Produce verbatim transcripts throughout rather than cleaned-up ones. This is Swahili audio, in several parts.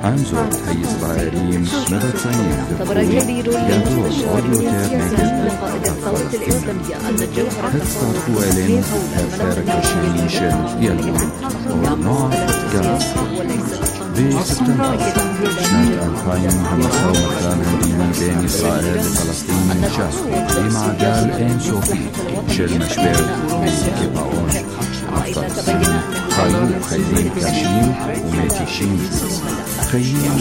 Anzot הישראלים מבצעים בפרויקט גדול עוד יותר נגד הפלסטינים. הצטרפו אלינו בפרק השני של ילון או נוער גז. בספטמבר שנת אלפיים המשא ומתן המדיני בין ישראל לפלסטין נמשך במעגל אינסופי של משבר וקיפאון. הפלסטינים חיו חיים קשים ומתישים, חיים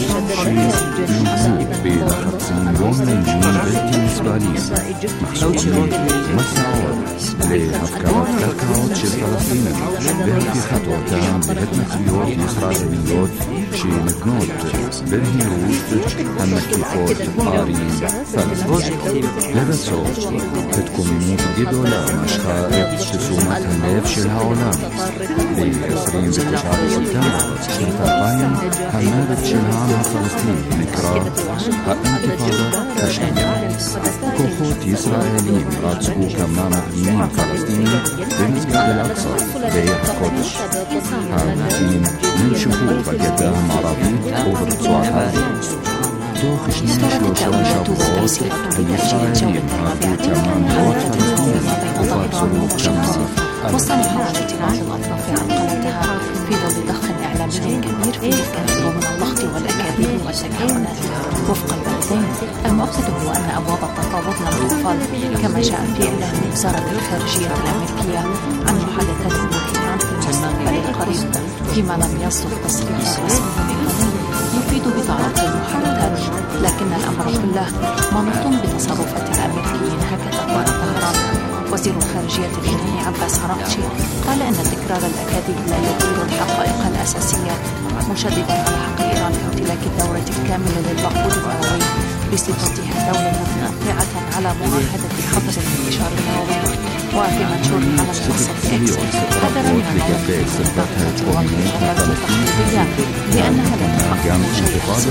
שלוו בלחצים יומיומיים בלתי נסבלים, מחסומים, מסעות להפקרת קרקעות של פלסטינים והפיכת אותם בהתנחלויות ישראליות שנבנות במהירות המקיפות ערים פלסטיניות. לבסוף, התקוממות גדולה משכה את תשומת הלב של העולם. ב-עשרים ותשעה בספטמבר שנת אלפיים המרד של העם הפלסטיני נקרא האינתיפאדה השנייה. כוחות ישראלים רצחו כמה מפגינים פלסטינים במסגד אל-אקצא בקודש. המפגינים נמשכו בגדה המערבית וברצועת עזה. תוך שני שלושה שבועות הישראלים הרגו כמה מאות פלסטינים ופצעו כמה. وصل محاولة بعض الأطراف عرقلتها في ظل ضخ إعلامي كبير فيه الكثير من اللغط والأكاذيب والتكهنات. وفق البلدين المؤكد هو أن أبواب التفاوض لم تقفل، كما جاء في إعلان وزارة الخارجية الأمريكية عن محادثات مع إيران في المستقبل القريب، فيما لم يصدر تصريح رسمي يفيد بتعرض المحادثات. لكن الأمر كله منوط بتصرفات الأمريكيين، هكذا قال طهران. وزير الخارجية الإيراني عباس عراقچي قال أن تكرار الأكاذيب لا يغير الحقائق الأساسية، مشددا على حق إيران في امتلاك الدورة الكاملة للوقود النووي بصفتها دولة موقعة على معاهدة حظر الانتشار النووي. وفي منشور على منصة إكس حذر من الموقف الضغط والقرارات التقليدية لأنها لا تحقق شيئا فرص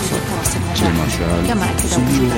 النجاح. كما أكد وزير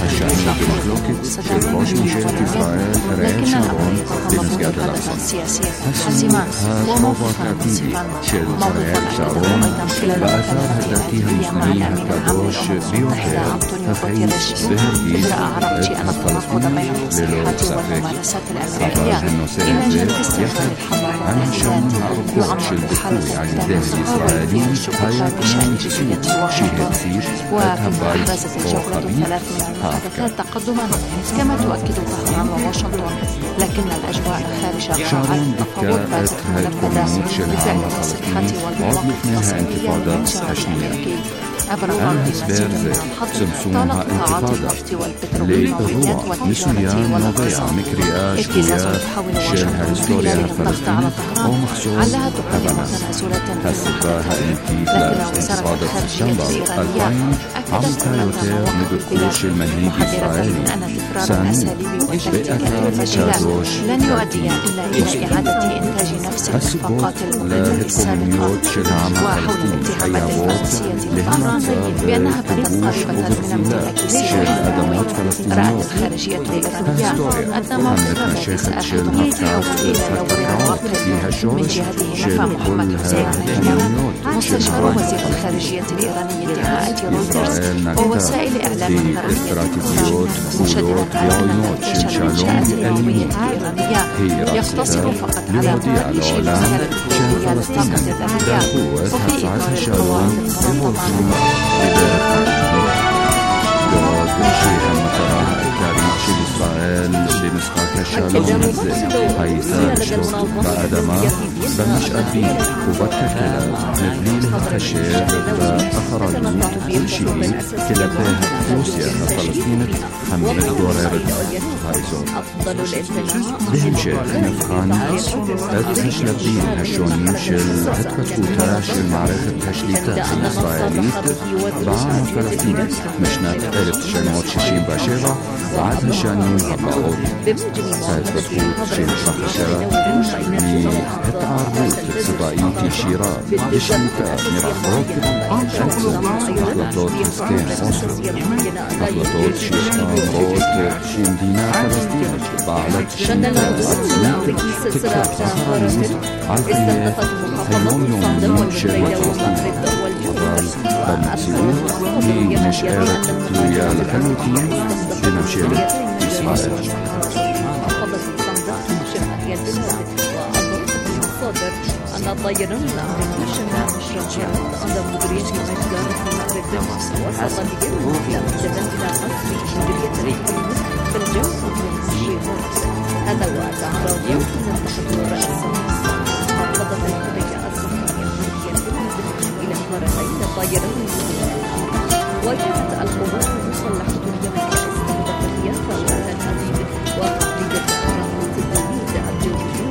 لكن الأمر يتطلب مبادرة سياسية حاسمة وموقفا منصفا. موقف الأمر أيضا خلال المكالمة الهاتفية مع الأمين العام للأمم المتحدة أنطونيو غوتيريش إجراء عراقچي أن التناقض بين التصريحات والممارسات الأمريكية إلى جانب استغلال الحظر والإنسان يعمق حالة الدهر الإسرائيلي شبهات بشأن وحدة وفي محرزة الجولة الثلاث من المحادثات تقدما كما تؤكد طهران وواشنطن. لكن الأجواء خارج قاعة التفاوض باتت ملبدة بفعل التصريحات والمواقف التصريحية للمنشر الأمريكي. عبر فرض مزيد من الحظر طالت قطاعات النفط والبترول والمياه والغاز ابتزاز تحول واشنطن خلال الضغط على طهران علها تقدم تنازلات لكن وزارة الخارجية الإيرانية أكدت أن الموقف محذرة من أن تكرار الأساليب والتكتيكات الفاشلة لن يؤدي إلا إلى إعادة إنتاج نفس الاتفاقات المقيمة السابقة. وحول الاتهامات الفرنسية لطهران بأنها بدت قريبة من امتلاك سلاح نووي، رأت الخارجية الإيرانية أن موقف الرئيس أرادوغان يتحول إلى دور عواقب. من جهته نفى محمد حسين الهلال مستشار وزير الخارجية الإيراني ادعاءات رويترز ووسائل إعلام الغربية مشددا على أن تفتيش المنشآت النووية الإيرانية يقتصر فقط على معاييش المسألة الكلية للطاقة الذرية وفي إطار القواعد المنظمة. إسرائيل لمسقاك الشالوم حيث شرط بعدما بمش أبين وبككلا نبليله خشير بأخرجوت كل شيء كلابها روسيا فلسطين حمد دورير هايزون بهم شيء نفخان أدهش لبين هشونيم شل هتكتوتا شل معرفة تشليتا الإسرائيليت بعام فلسطين مشنات ألف تشعموت ششين باشيرا وعاد هشانيم هباقود هتكتوت شل بخشرة هتعرض صبائيتي شيرا بشليتا مرحوك أخلطوت مسكين أسر أخلطوت شيشان روت شمدينة فلسطين بعلت شمدينة أطلق تكتب أخرانيت عالقية هيوم يوم يوم شيرا فلسطين במציאות היא נשארת תלויה לחלוטין בממשלת ישראל. أن الطيران الأمريكي مشروعات عند مديرية إدارة المغرب وصل اليوم إلى قصر مديرية الحدود في الجو والشيخوت. هذا وتعرض يوم التحدث الرئيسي محافظة القضية الصحية إلى فرعين الطيران وكانت القوات المسلحة اليمنية استهدفت فورات الحديد وتحديد الأمراض التدمير الجوية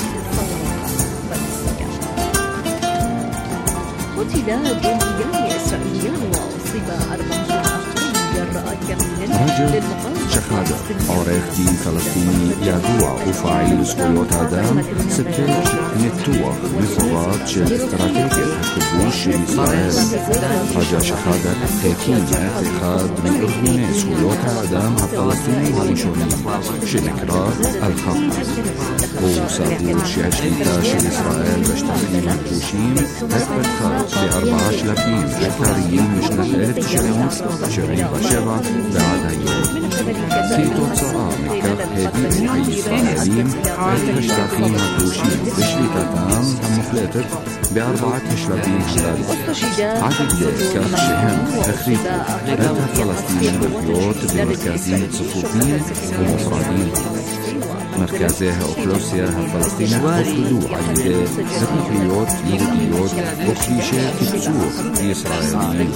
قتل جنديان إسرائيليان وأصيب أربعة آخرين جراء كمين للمقاومة. شهادة عوרך דין פלסטיני ידוע ופעיל זכויות האדם סיפק ניתוח מפורט של אסטרטגיית הכיבוש של ישראל. חג'ה שחאדה הקים את אחד מארגוני זכויות האדם הפלסטינים הראשונים שנקרא אל-חאפ. הוא סבור שהשליטה של ישראל בשטחים הכבושים התפתחה בארבעה שלבים עיקריים משנת אלף תשע מאות תשעים ושבע ועד היום. כתוצאה מכך הביאו הישראלים את השטחים הכבושים בשליטתם המוחלטת בארבעת השלבים הללו, עד כדי כך שהם הכריחו את הפלסטינים לחיות במרכזים צפופים ומופרדים. מרכזי האוכלוסייה הפלסטינית הופרדו על ידי התנחלויות יהודיות וכבישי קיצור ישראליים.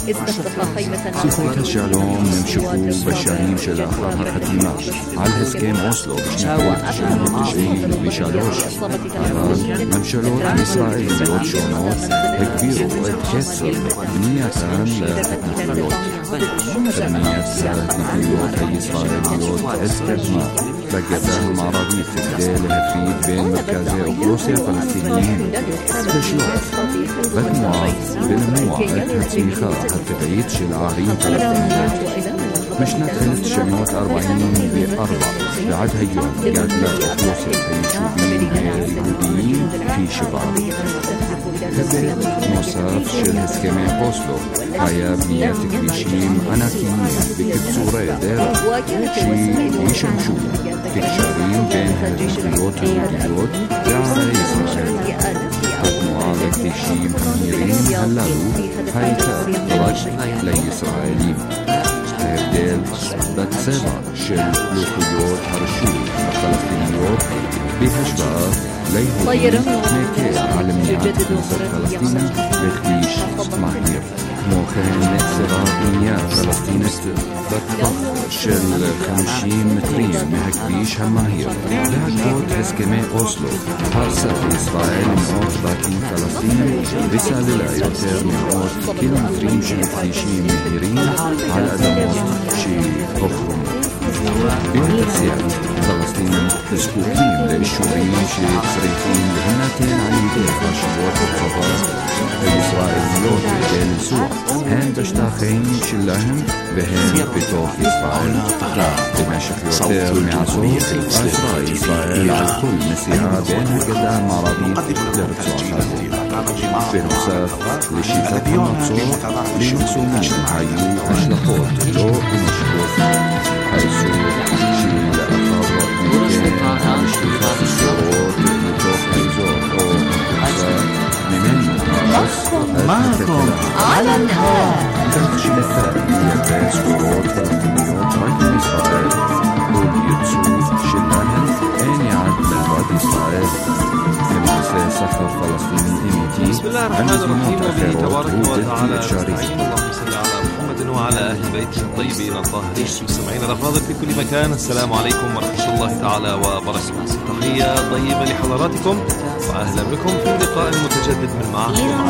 שיחות השלום נמשכו בשנים שלאחר החתימה על הסכם אוסלו בשנת אלף תשע מאות תשעים ושלוש, אבל ממשלות ישראליות שונות הגבירו את קצב בנייתן להתנחלויות. בניית ההתנחלויות הישראליות התקדמה בגדה המערבית כדי להפריד בין מרכזי אוכלוסייה פלסטיניים בשלוח בתנועה ולמנוע את הצמיחה הטבעית של הערים פלסטיניות. משנת אלף תשע מאות ארבעים וארבע ועד היום גדלה אוכלוסיית היישובים היהודיים פי שבעה. היבט נוסף של הסכמי אוסלו היה בניית כבישים ענקיים וקיצורי דרך שישמשו כקשרים בין ההתנחלויות היהודיות וערי ישראל. התנועה בכבישים המהירים הללו הייתה רק לישראלים. ההבדל בצבע של לוחיות הרשות הפלסטיניות בהשוואה ליהודים מקל על מניעת כניסת פלסטינים בכביש מהיר. כמו כן נעצרה בנייה פלסטינית בטווח של חמישים מטרים מהכביש המהיר. בעקבות הסכמי אוסלו הרסה ישראל מאות בתים פלסטינים וסללה יותר מאות קילומטרים של כבישים מהירים על אדמות שהוחרמו. במתסיעת פלסטינים זקוקים לאישורים שצריכים להינתן על ידי רשויות הצבא הישראליות כדי לנסוע הן בשטחים שלהם והן בתוך ישראל. במשך יותר מעשור אסרה ישראל על כל נסיעה בין הגדה המערבית לרצועת עזה. בנוסף לשיטת המצור למחסומים היו השלכות לא אנושיות. האיסור שלאחר מכן המשליכה ספירות מתוך האזור או הכנסה ממנו הרס معكم على الهواء. כך שניתן לייבא סחורות פלסטיניות רק מישראל ובייצוא שלהן אין יעד מלבד ישראל. למעשה סחר פלסטיני אמיתי עם מדינות אחרות הוא בלתי אפשרי. وعلى أهل بيته الطيبين الطاهرين. مستمعين الأفاضل في كل مكان، السلام عليكم ورحمة الله تعالى وبركاته. تحية طيبة لحضراتكم وأهلا بكم في لقاء متجدد من معكم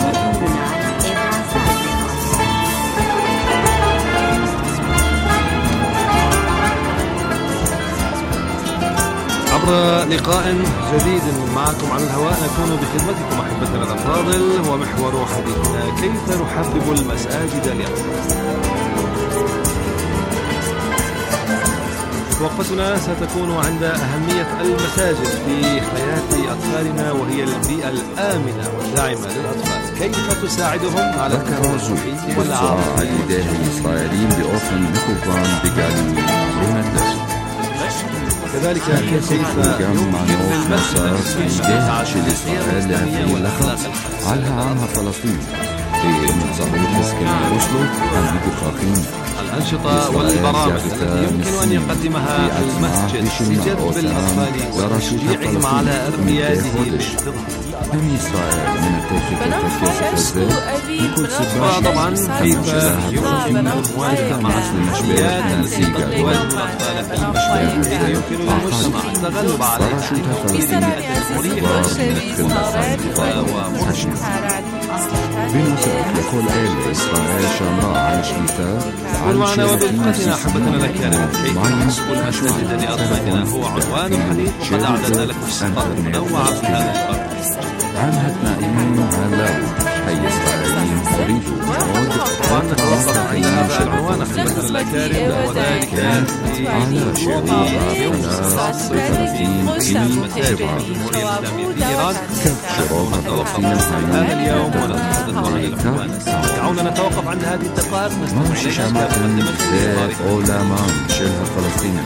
عبر لقاء جديد معكم على الهواء. نكون بخدمتكم أحبتنا الأفاضل. ومحور حديثنا كيف نحبب المساجد اليوم. وقفتنا ستكون عند أهمية المساجد في حياة أطفالنا، وهي البيئة الآمنة والداعمة للأطفال. كيف تساعدهم على ذكر زوج والدعاء عديده الإسرائيليين بأوفن مكوفان بقلب المدرسة. كذلك كيف يوم المسار في إسرائيل لأنه لخط على عامها فلسطين في متصور مسكن وصلوا المتفاقين. الأنشطة والبرامج التي يمكن أن يقدمها المسجد لجذب الأطفال وتشجيعهم على ارتياده بالفضل. من إسرائيل من التوفيق لكل سباش وطبعا كيف يمكن المواجهة مع المشكلات التي قد تواجه الأطفال في المشكلات التي يمكن للمجتمع التغلب عليها بمساء يقول آل إسرائيل شامراء عن شميتا كن معنا وبرفقتنا أحبتنا الأكارم. كيف نحسب المساجد لأطفالنا هو عنوان الحديث، وقد أعددنا لكم خطط منوعة في هذا الفرق. عنها نائمين على حي إسرائيليين تريدوا طبعا نتوقف عند هذا العنوان أحبتنا الأكارم، وذلك على شعوب فلسطين في المساجد الجمهورية الإسلامية في إيران. شعوب فلسطين هذا اليوم ونتحدث عن الأخوان. دعونا نتوقف عند هذه الدقائق ماشي شامتن زيف أولامان شلها فلسطين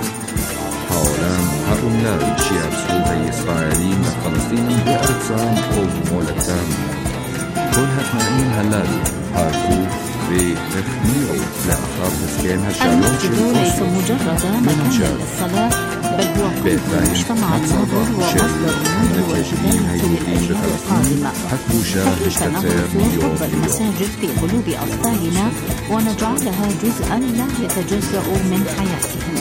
حولان هؤلاء شياب سوبي إسرائيليين فلسطين بأرزان قوم مولتان كل هتنائين هلال هاركو بتخميرو لأخطار تسكين هالشعلون المسجد ليس مجرد مكان للصلاة، بل هو قلب المجتمع الناظر ومصدر النور والهداية للأجيال القادمة. كيف نغرس حب المساجد في قلوب أطفالنا ونجعلها جزءا لا يتجزأ من حياتهم؟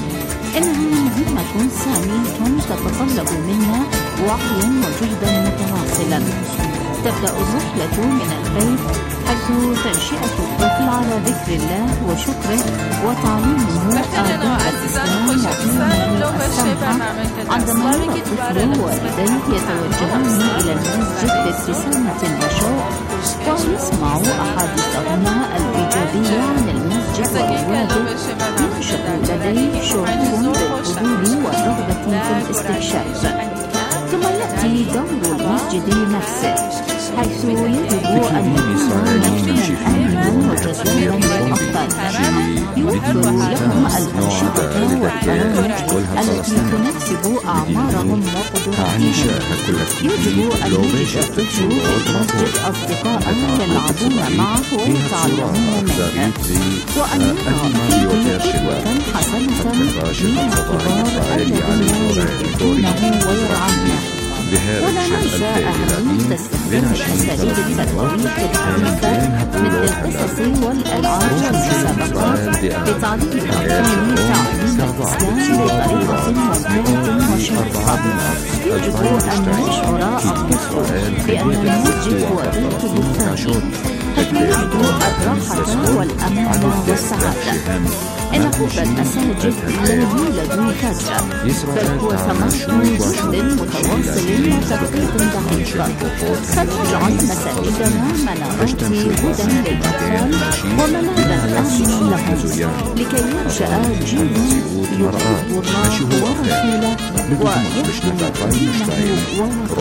إنها مهمة سامية تتطلب منا وعيا وجهدا متواصلا. تبدأ الرحلة من البيت، حيث تنشئة الطفل على ذكر الله وشكره وتعليمه آداب الإسلام وقيمه السمحة. عندما يرى الطفل والديه يتوجهان إلى المسجد بابتسامة وشوق ويسمع أحاديثهما الإيجابية عن المسجد وأبوابه، ينشأ لديه شعور بالفضول والرغبة في الاستكشاف. ثم يأتي دور المسجد نفسه، حيث يجب أن يكون مكانا آمنا وجذابا للأطفال، يوفر لهم الأنشطة والبرامج التي تناسب أعمارهم وقدراتهم. يجب أن يجد الطفل في المسجد أصدقاء يلعبون معه ويتعلمون منه، وأن يرى فيه قدوة حسنة من الكبار الذين يحبونه ويرعونه. ولا ننسى أهمية استخدام أساليب التدريب الحديثة مثل القصص والألعاب والمسابقات لتعليم الأطفال تعليم الإسلام بطريقة ممتعة وشيقة. يجب أن يشعر الطفل بأن المسجد هو بيته الثاني، حيث يجد الراحة والأمان والسعادة. إن حب المساجد لا يولد فجأة، بل هو ثمرة جهد متواصل وتخطيط دقيق. فلنجعل مساجدنا منارات هدى للأطفال وملاذا آمن لهم، لكي ينشأ جيل يحب الله ورسوله ويحمل دينه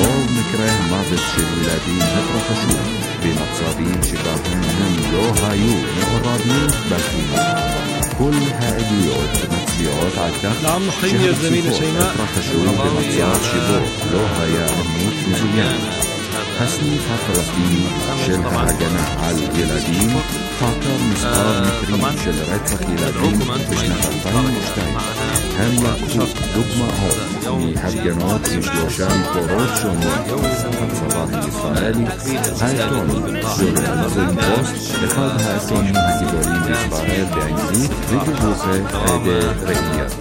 ورسوله. بمتصابين شبابهم لو هايو مقربين بلكين كل هائليات مطبيعات عدة. نعم نحيي الزميلة شيماء بمتصاب شبو لو هيا أموت مزيان حسني فلسطيني شلها جناح على اليلادين فاكر مسار مترين شل رتخ يلادين بشنا خلطان مشتاين هم يقصد دقمة هون ميحب جنات مشلوشان كوروت شمون صباح إسرائيلي هايتوني جورنال زين بوست إخاد هايتوني هكيبولين إسرائيل بأنجلي ريكبوخة هيدي رئيات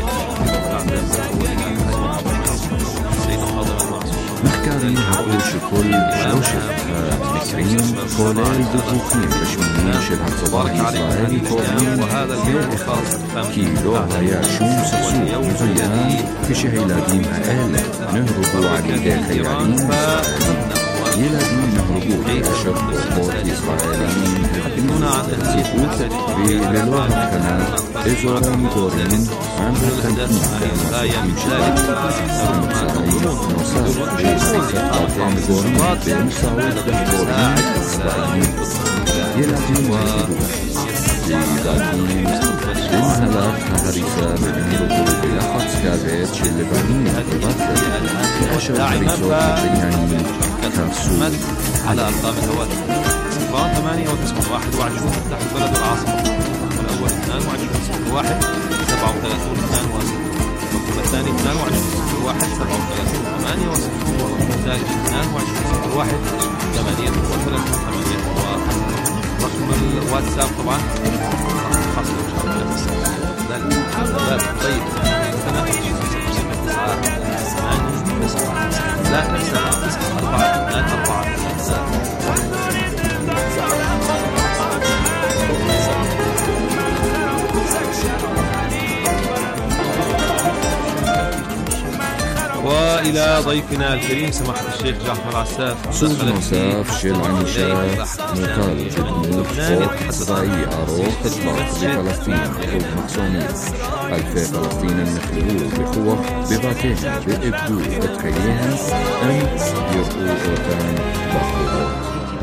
محكارين هقول شكل شوشة مصرين كولال دقوقين بشمونين شلها صباح إسرائيلي كولين غير إخاص كيلو هيا شوم سسوق مزيان كشهيلادين هقال نهربوا عديدة خيالين إسرائيلين يلادين نهربوا بأشر وقوت إسرائيليين يحدثون عن سيكوت بلغة كمان إزوران دورين عن التنكين الغاية من ذلك نصاب دورين بمساعدة دورين يلعبين ويدادين إنهالات كهريسة من الوطول بلحظ كابت اللبانية الغطة كأشر هريسة بنياني كاسو على أرقام الهواتف صفر ثمانية وتسعة واحد وعشرون تحت بلد العاصمة الأول اثنان وعشرون صفر واحد سبعة وثلاثون اثنان وستين الرقم الثاني اثنان وعشرون صفر واحد سبعة وثلاثون ثمانية وستين والرقم الثالث اثنان وعشرون صفر واحد ثمانية وثلاثون ثمانية وستين رقم الواتساب طبعا خاص ذلك طيب لا تنسى تسعة أربعة اثنان أربعة وإلى ضيفنا الكريم سماحة الشيخ جعفر عساف سوز نصاف شيل عنيشة مقال جدموف فوق ضعي أروخ إطلاق بفلسطين حروب مقصومين ألف فلسطين المخلوه بقوة بباتيها بإبدو بتخيلها أن يرقوا أوتان بقوة.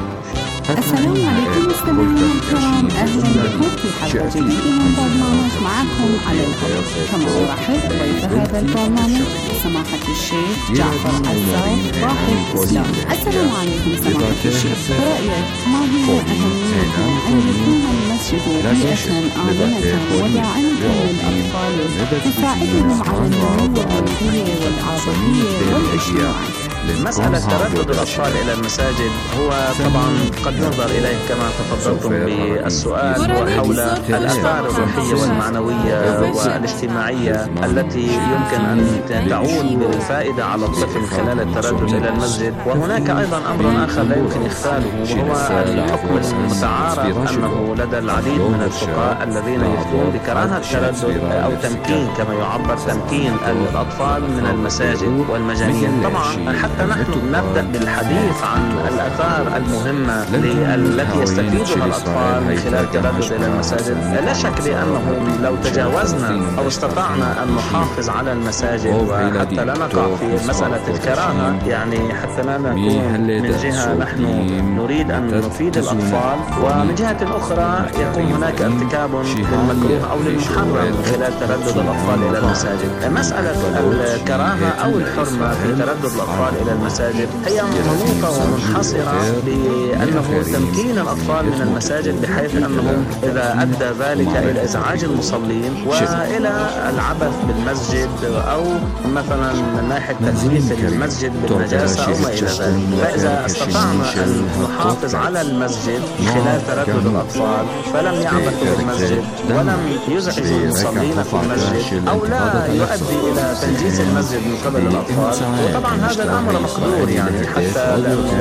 السلام عليكم مستمعينا الكرام، اهلا بكم في حلقه جديده من برنامج معكم على الهواء. كما ارحب ضيف هذا البرنامج سماحه الشيخ جعفر عساف راحل اسلام. السلام عليكم سماحه الشيخ، برايك ما هي اهميه ان يكون المسجد بيئه امنه وداعمه للاطفال تساعدهم على النمو الروحي والعاطفي والاجتماعي؟ مسألة تردد الأطفال إلى المساجد هو طبعا قد ينظر إليه كما تفضلتم بالسؤال هو حول الآثار الروحية والمعنوية والاجتماعية التي يمكن أن تعود بالفائدة على الطفل خلال التردد إلى المسجد. وهناك أيضا أمر آخر لا يمكن إغفاله وهو الحكم المتعارف أنه لدى العديد من الفقهاء الذين يفتون بكراهة التردد أو تمكين كما يعبر تمكين الأطفال من المساجد والمجانين. طبعا حتى نحن نبدأ بالحديث عن الآثار المهمة التي يستفيدها الأطفال من خلال التردد إلى المساجد. لا شك بأنه لو تجاوزنا أو استطعنا أن نحافظ على المساجد وحتى لا نقع في مسألة الكراهة، يعني حتى لا نكون من جهة نحن نريد أن نفيد الأطفال ومن جهة أخرى يكون هناك ارتكاب للمكروه أو للمحرم من خلال تردد الأطفال إلى المساجد. مسألة الكراهة أو الحرمة في تردد الأطفال إلى المساجد هي منوطة ومنحصرة بأنه تمكين الأطفال من المساجد بحيث أنه إذا أدى ذلك إلى إزعاج المصلين وإلى العبث بالمسجد أو مثلا من ناحية تلويث المسجد بالنجاسة أو ما إلى ذلك. فإذا استطعنا أن نحافظ على المسجد خلال تردد الأطفال فلم يعبثوا بالمسجد ولم يزعجوا المصلين في المسجد أو لا يؤدي إلى تنجيس المسجد من قبل الأطفال. وطبعا هذا الأمر مقدور، يعني حتى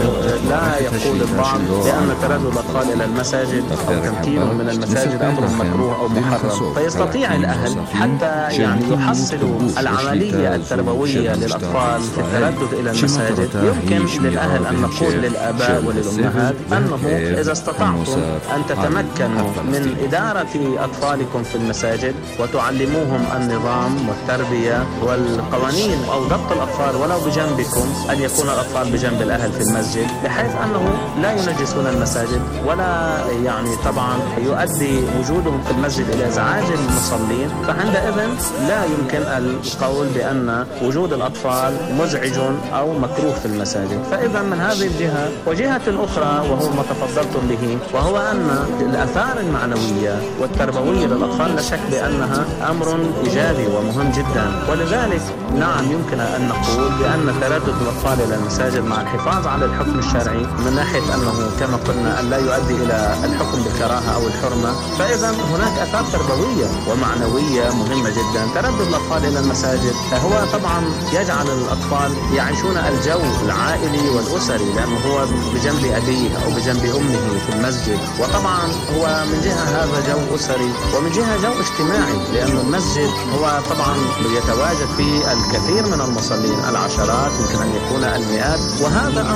لا يقول البعض بأن تردد الأطفال إلى المساجد أو تمكينهم من المساجد أمر مكروه أو محرم. فيستطيع الأهل حتى يعني يحصلوا العملية التربوية للأطفال في التردد إلى المساجد. يمكن للأهل أن نقول للآباء وللأمهات أنه إذا استطعتم أن تتمكنوا من إدارة أطفالكم في المساجد وتعلموهم النظام والتربية والقوانين أو ضبط الأطفال ولو بجنبكم، أن يكون الأطفال بجنب الأهل في المسجد بحيث أنه لا ينجسون المساجد ولا يعني طبعا يؤدي وجودهم في المسجد إلى إزعاج المصلين، فعندئذ لا يمكن القول بأن وجود الأطفال مزعج أو مكروه في المساجد. فإذا من هذه الجهة وجهة أخرى وهو ما تفضلتم به وهو أن الآثار المعنوية والتربوية للأطفال لا شك بأنها أمر إيجابي ومهم جدا. ولذلك نعم يمكن أن نقول بأن تردد الأطفال إلى المساجد مع الحفاظ على الحكم الشرعي من ناحية أنه كما قلنا أن لا يؤدي إلى الحكم بالكراهة أو الحرمة، فإذا هناك آثار تربوية ومعنوية مهمة جدا. تردد الأطفال إلى المساجد هو طبعا يجعل الأطفال يعيشون الجو العائلي والأسري لأنه هو بجنب أبيه أو بجنب أمه في المسجد، وطبعا هو من جهة هذا جو أسري ومن جهة جو اجتماعي لأن المسجد هو طبعا يتواجد فيه الكثير من المصلين، العشرات يمكن أن يكون المئات، وهذا أمر بحد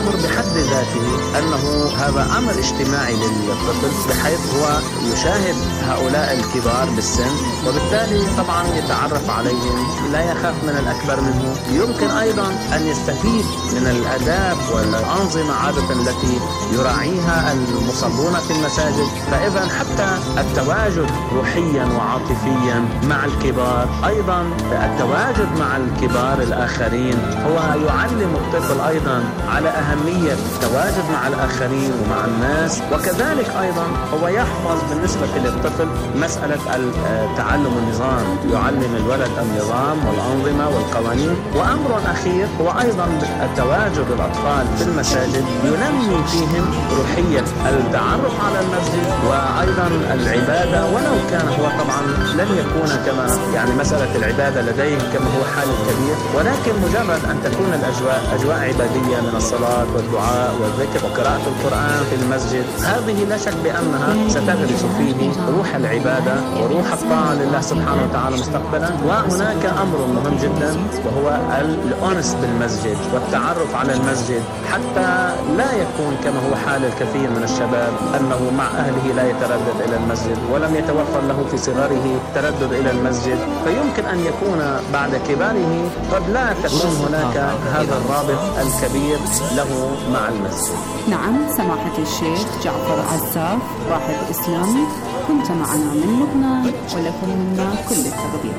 بحد ذاته أنه هذا أمر اجتماعي للطفل، بحيث هو يشاهد هؤلاء الكبار بالسن، وبالتالي طبعا يتعرف عليهم، لا يخاف من الأكبر منه. يمكن أيضا أن يستفيد من الآداب والأنظمة عادة التي يراعيها المصلون في المساجد. فإذا حتى التواجد روحيا وعاطفيا مع الكبار، أيضا التواجد مع الكبار الآخرين هو يعلم الطفل أيضا على أهمية التواجد مع الآخرين ومع الناس. وكذلك أيضا هو يحفظ بالنسبة للطفل مسألة تعلم النظام، يعلم الولد النظام والأنظمة والقوانين. وأمر أخير هو أيضا تواجد الأطفال في المساجد ينمي فيهم روحية التعرف على المسجد وأيضا العبادة، ولو كان هو طبعا لن يكون كما يعني مسألة العبادة لديهم كما هو حال الكبير، ولكن مجرد أن تكون الأجواء أجواء عبادية من الصلاة والدعاء والذكر وقراءة القرآن في المسجد، هذه لا شك بأنها ستغرس فيه روح العبادة وروح الطاعة لله سبحانه وتعالى مستقبلا. وهناك أمر مهم جدا وهو الأنس بالمسجد والتعرف على المسجد، حتى لا يكون كما هو حال الكثير من الشباب أنه مع أهله لا يتردد إلى المسجد، ولم يتوفر له في صغره تردد إلى المسجد، فيمكن أن يكون بعد كباره قد لا تكون هناك هذا الرابط الكبير له مع المسجد. نعم، سماحة الشيخ جعفر عزاف، راهب إسلامي، كنت معنا من لبنان، ولكم منا كل التقدير.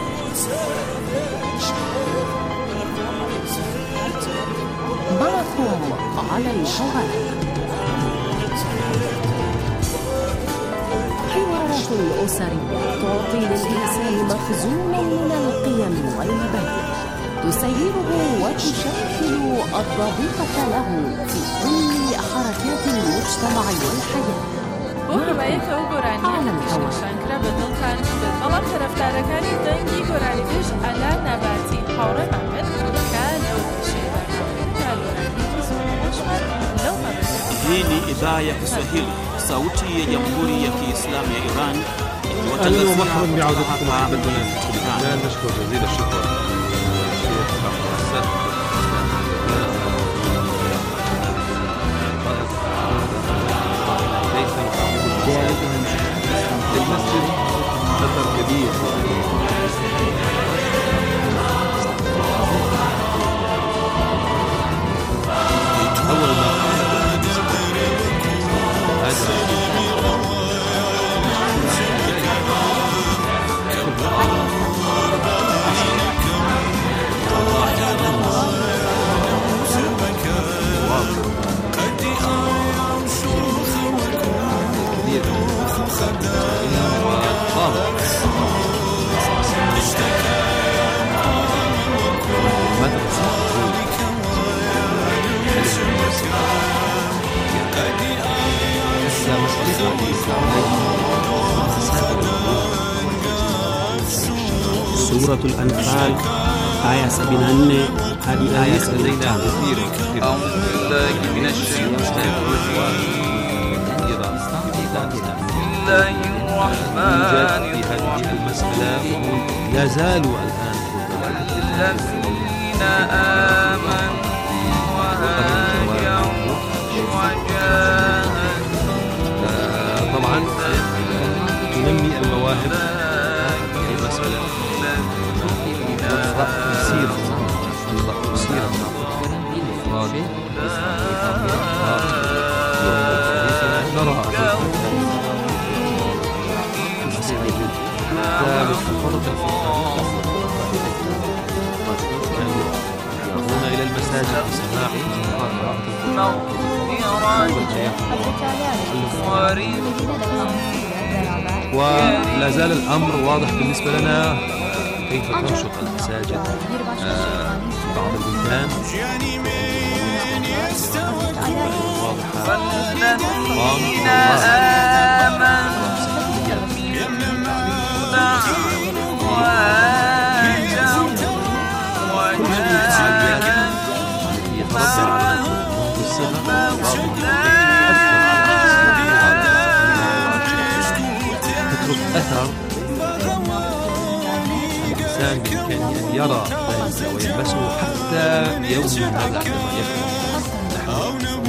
معكم على الهواء حوارات الأسرية تعطي للإنسان مخزونا من القيم والمبادئ تسيره وتشكل الضابطة له في كل حركات المجتمع والحياة. بۆکەبایەکە و گۆرانی شانکرا بەدڵتان بەڵام هەرەفتارەکانی دەنگی گۆرانی پێش ئەلا نەباتی هاوڕێمان بێت کە لەو شێوانەکەدا گۆرانی زۆرشمان لەو مەبەستە. Hii ni idhaa ya Kiswahili, sauti ya Jamhuri ya Kiislamu ya Iran. أهلا ومرحبا بعودتكم أحبتنا في الإعلان. نشكر جزيل الشكر للمسجد خطر كبير. أول ما سورة الأنفال آية سبعين هذه آية لدينا كثير أعوذ بالله من الشيطان الرجيم. الله الرحمن في هذه المسألة لا زالوا الآن الذين آمنوا وهاجروا وجاهدوا طبعا تنمي المواهب في المسألة سيرة سيرة نرى يذهبون إلى المساجد بسماع ولا زال الأمر واضح بالنسبة لنا كيف تنشط المساجد. بعض البلدان والذين آمنوا تترك أثر الإنسان بإمكانه أن يرى ذلك ويلبسه حتى يوم هذا عندما يكبر. نحن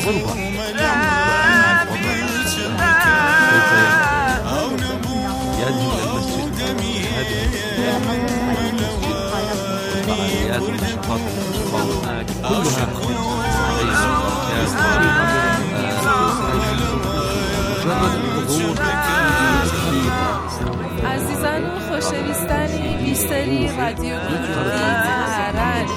وضوءا. يذهب إلى المسجد هذه فعاليات ونشاطات هناك كلها مجرد الحضور عزیزان و خوشویستانی بیشتری رادیو گروهی تهران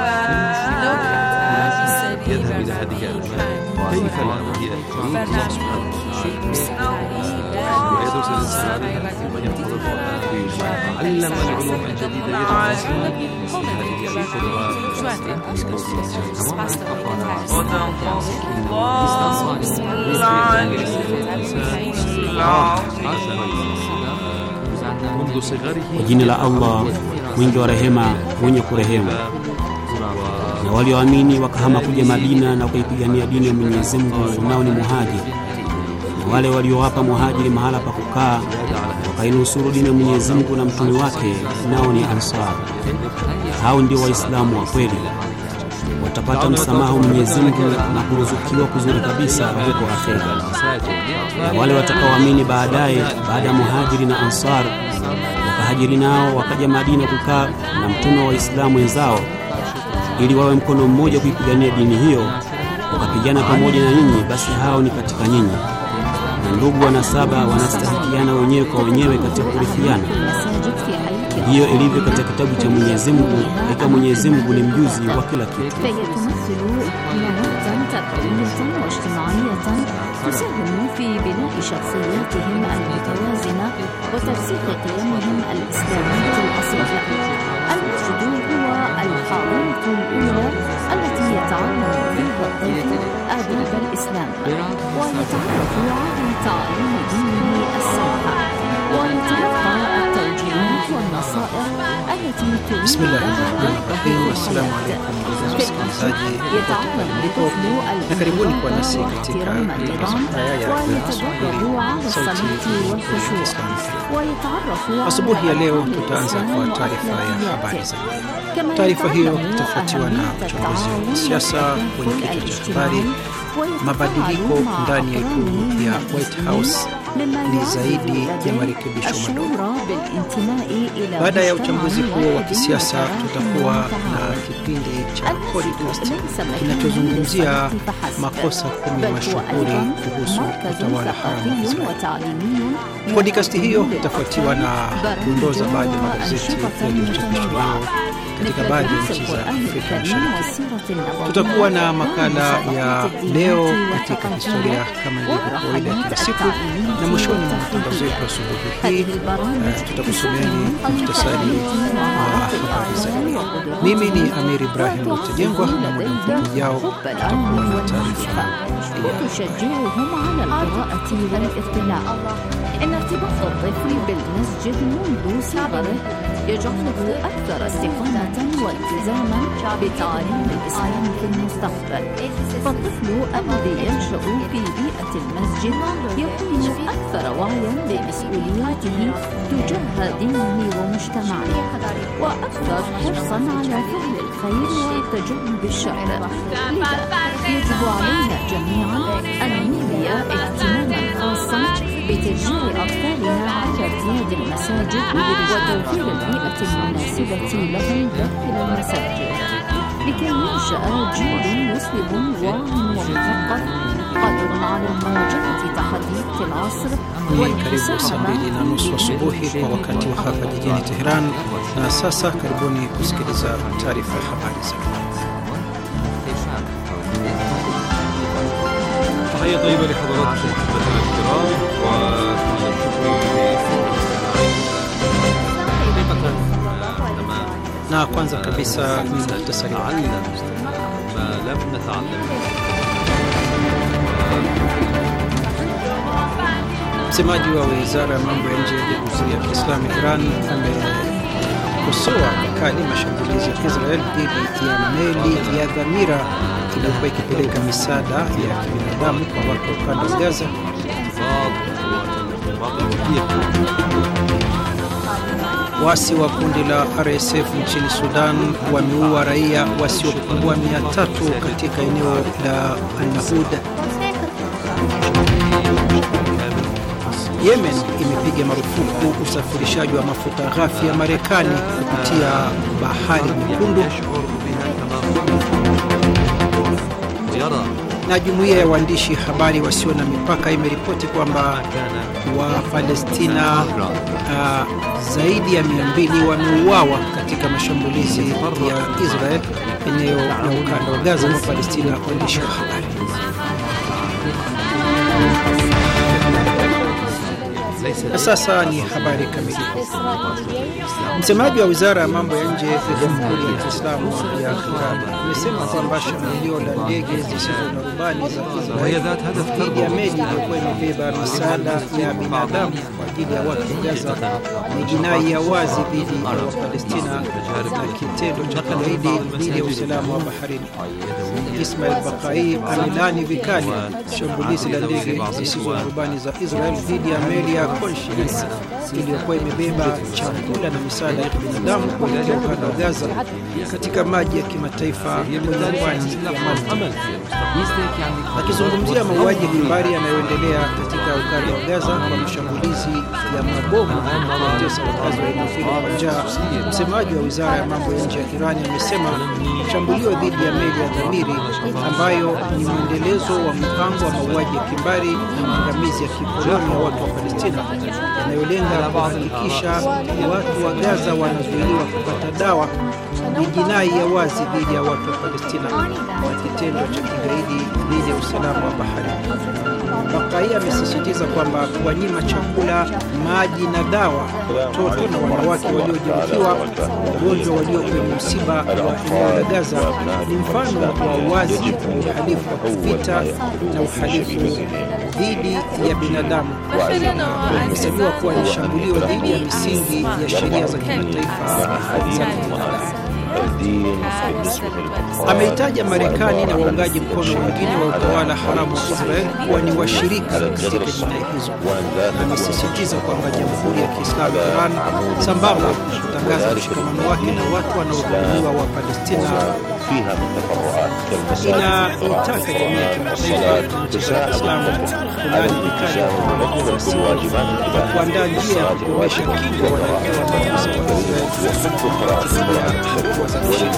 يذهب إلى هذه الأماكن كيف لا هي الله سبحانه وتعالى ويدرس الإنسان ويحفظ القرآن ويعلم العلوم الجديدة منذ صغره. Jina la Allah mwingi wa rehema mwenye kurehemu. Na walioamini wakahama kuja Madina na kuipigania dini ya Mwenyezi Mungu nao ni muhajiri. Na wale waliowapa muhajiri mahala pa kukaa wakainusuru dini ya Mwenyezi Mungu na mtume wake nao ni ansar. Hao ndio waislamu wa kweli. Watapata msamaha Mwenyezi Mungu na kuruzukiwa kuzuri kabisa huko akhera. Na wale watakaoamini baadaye baada ya muhajiri na ansar wakahajiri nao wakaja Madina kukaa na mtume wa Waislamu wenzao ili wawe mkono mmoja kuipigania dini hiyo, wakapigana pamoja na nyinyi, basi hao ni katika nyinyi. Na ndugu wanasaba wanastahikiana wenyewe kwa wenyewe katika kurithiana. Hiyo ilivyo katika kitabu cha Mwenyezi Mungu, hakika Mwenyezi Mungu ni mjuzi wa kila kitu. تساهم في بناء شخصياتهم المتوازنة وترسيخ قيمهم الإسلامية الأصيلة. المسجد هو الحاضنة الأولى التي يتعلم فيها الطفل آداب الإسلام ويتعرف على تعليم دينه السمحة ويتلقى التوجيهات والنصائح التي تريد. بسم الله الرحمن الرحيم. السلام عليكم wasikilizaji na karibuni kwa nasi katika matangazo haya ya asubuhi ya leo. Tutaanza kwa taarifa ya habari za dunia. Taarifa hiyo itafuatiwa na uchambuzi wa siasa kwenye kichwa cha habari, mabadiliko ndani ya ikulu ya White House ni zaidi ya marekebisho madogo. Baada ya uchambuzi huo wa kisiasa, tutakuwa na kipindi cha podcast kinachozungumzia makosa kumi mashuhuri kuhusu utawala haramu wa Israeli. Podcast hiyo itafuatiwa na dondoza baadhi ya magazeti yaliyochapishwa leo katika baadhi ya nchi za Afrika Mashariki. Tutakuwa na makala ya leo katika historia kama ilivyo kawaida ya kila siku, na mwishoni mwa matangazo yetu asubuhi hii uh, tutakusomeeni muhtasari wa habari za dunia. Mimi ni Amir Ibrahim Lutajengwa, na muda mfupi ujao tutakuwa na taarifa وتشجعهم على القراءة والاطلاع. إن ارتباط الطفل بالمسجد منذ صغره يجعله أكثر استقامة والتزاما بتعليم الإسلام في المستقبل. فالطفل الذي ينشأ في بيئة المسجد يكون أكثر وعيا بمسؤولياته تجاه دينه ومجتمعه، وأكثر حرصا على فعل الخير وتجنب الشر. لذا يجب علينا جميعا أن نولي اهتماما خاصا بتشجيع أطفالنا على ارتياد المساجد وتوفير البيئة المناسبة لهم داخل المساجد، لكي ينشأ جيل مسلم واعٍ ومثقف قادر على مواجهة تحديات العصر. Karibu saa mbili na nusu asubuhi kwa wakati wa hapa jijini Tehran, na sasa karibuni kusikiliza taarifa ya habari za dunia. تحية طيبة لحضراتكم أحبتنا الكرام، وكل الشكر na kwanza kabisa ni muhtasari wa ما لم نتعلم. Msemaji wa Wizara ya Mambo ya Nje ya Jamhuri ya Kiislamu Iran amekosoa vikali mashambulizi ya Israel dhidi ya meli ya dhamira iliyokuwa ikipeleka misaada ya kibinadamu kwa watu wa ukanda wa Gaza. Waasi wa kundi la R S F nchini Sudan wameua raia wasiopungua mia tatu katika eneo la Al-Nahud. Yemen imepiga marufuku usafirishaji wa mafuta ghafi ya Marekani kupitia Bahari Nyekundu. Na jumuiya ya waandishi habari wasio na mipaka imeripoti kwamba Wapalestina uh, zaidi ya mia mbili wameuawa katika mashambulizi ya Israel eneo la ukanda wa Gaza na Palestina. Waandishi wa habari. Na sasa ni habari kamili. Msemaji wa Wizara ya Mambo ya Nje ya Jamhuri ya Kiislamu ya Iran amesema kwamba shambulio la ndege zisizo na rubani za Israel dhidi ya meli iliyokuwa imebeba misaada ya binadamu kwa ajili ya watu wa Gaza ni jinai ya wazi dhidi ya Wapalestina na kitendo cha kigaidi dhidi ya usalama wa baharini. Ismail Bakai amelani vikali shambulizi la ndege zisizo na rubani za Israel dhidi ya meli ya Conscience iliyokuwa imebeba chakula na misaada ya binadamu kuelekea ukanda wa Gaza katika maji ya kimataifa kwenye pwani ya Malta. Akizungumzia mauaji ya kimbari yanayoendelea katika ukanda wa Gaza kwa mashambulizi ya mabomu kuwatesa wakazi wa eneo hilo kwa njaa, msemaji wa Wizara ya Mambo ya Nje ya Iran amesema shambulio dhidi ya meli ya Dhamiri ambayo ni mwendelezo wa mpango wa mauaji ya kimbari na maangamizi ya kikoloni ya watu wa Palestina yanayolenga kuhakikisha watu wa Gaza wanazuiliwa kupata dawa ni jinai ya wazi dhidi ya watu wa Palestina na kitendo cha kigaidi dhidi ya usalama wa bahari. Bakai amesisitiza kwamba kuwanyima chakula, maji na dawa watoto na wanawake waliojeruhiwa, wagonjwa walio kwenye msiba wa eneo la Gaza ni mfano wa wazi wa uhalifu wa kivita na uhalifu dhidi ya binadamu. Imesema kuwa ni shambulio dhidi ya misingi ya sheria za kimataifa za kibinadamu. Ameitaja Marekani na waungaji mkono wengine wa utawala haramu wa Israel kuwa ni washirika katika jinai hizo. Amesisitiza kwamba Jamhuri ya Kiislamu ya Iran sambamba kutangaza mshikamano wake na watu wanaodhulumiwa wa Palestina inaitaka jamii ya kimataifa ya Kiislamu kulaani vikali na kuandaa njia ya kukomesha kingo wanayopewa maafisa wa Israel.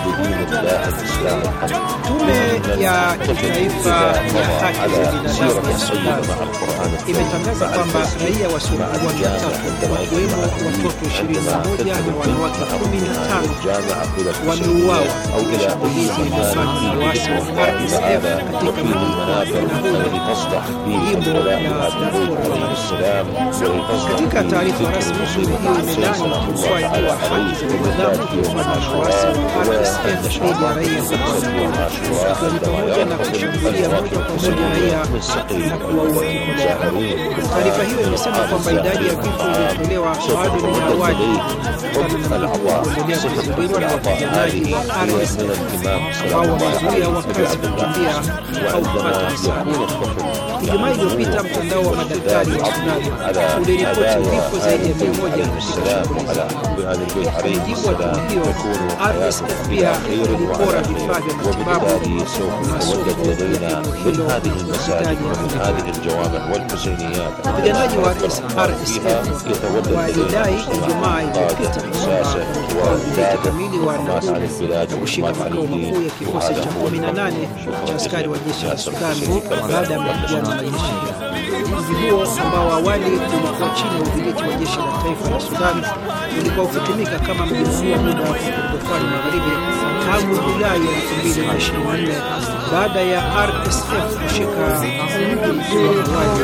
Tume ya Kitaifa ya Haki za Binadamu ya Sudan imetangaza kwamba raia wasiopungua mia tatu wakiwemo watoto ishirini na moja na wanawake kumi na tano wameuawa katika shambulizi lililofanywa na waasi wa R S F katika mji wa jimbo la Darfur. Katika taarifa rasmi, tume hiyo imedai ukiukwaji wa haki za binadamu uliofanywa na waasi wa R S F dhidi ya raia ikiwa ni pamoja na kushambulia moja kwa moja raia na kuwaua kiholela. Taarifa hiyo imesema kwamba idadi ya vifo iliyotolewa bado ni ya awali kutokana na kuendelea kuzingirwa na wapiganaji wa R S F ambao wamezuia wakazi kukimbia au kupata msaada. Ijumaa iliyopita, mtandao wa madaktari wa Sudan uliripoti vifo zaidi ya mia moja katika shambulizi. Kwa mujibu wa tume hiyo, R S F pia ilipora vifaa vya matibabu na masoko ya eneo hilo hospitali ya wapiganaji wa R S F walidai Ijumaa iliyopita kwamba udhibiti kamili wa Darfur na kushika makao makuu ya kikosi cha kumi na nane cha askari wa jeshi la Sudan baada ya mapigano na jeshi hilo. Mji huo ambao awali ulikuwa chini ya udhibiti wa jeshi la taifa la Sudan ulikuwa ukitumika kama mji mkuu wa muda wa Kordofani Magharibi tangu Julai ya elfu mbili na ishirini na nne baada ya R S F kushika mji wa awali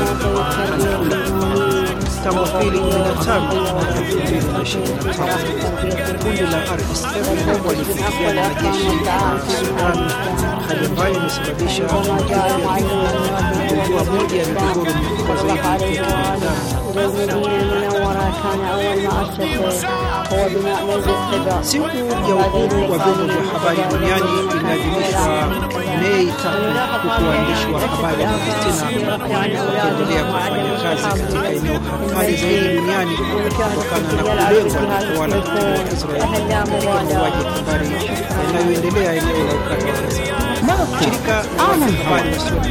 tangu Aprili kumi na tano mwaka elfu mbili na ishirini na tano. Kundi la R S F lilikuwa likipigana na jeshi la Sudan, hali ambayo imesababisha vifo vya vifo na kuwa moja ya migogoro mikubwa zaidi ya kibinadamu Siku ya uhuru wa vyombo vya habari duniani inaadhimishwa Mei tatu, huku waandishi wa habari wa Palestina wakiendelea kufanya kazi katika eneo hatari zaidi duniani kutokana na kulengwa na utawala wa Israeli na mauaji ya kimbari yanayoendelea eneo la ukanda wa Gaza. Shirika la habari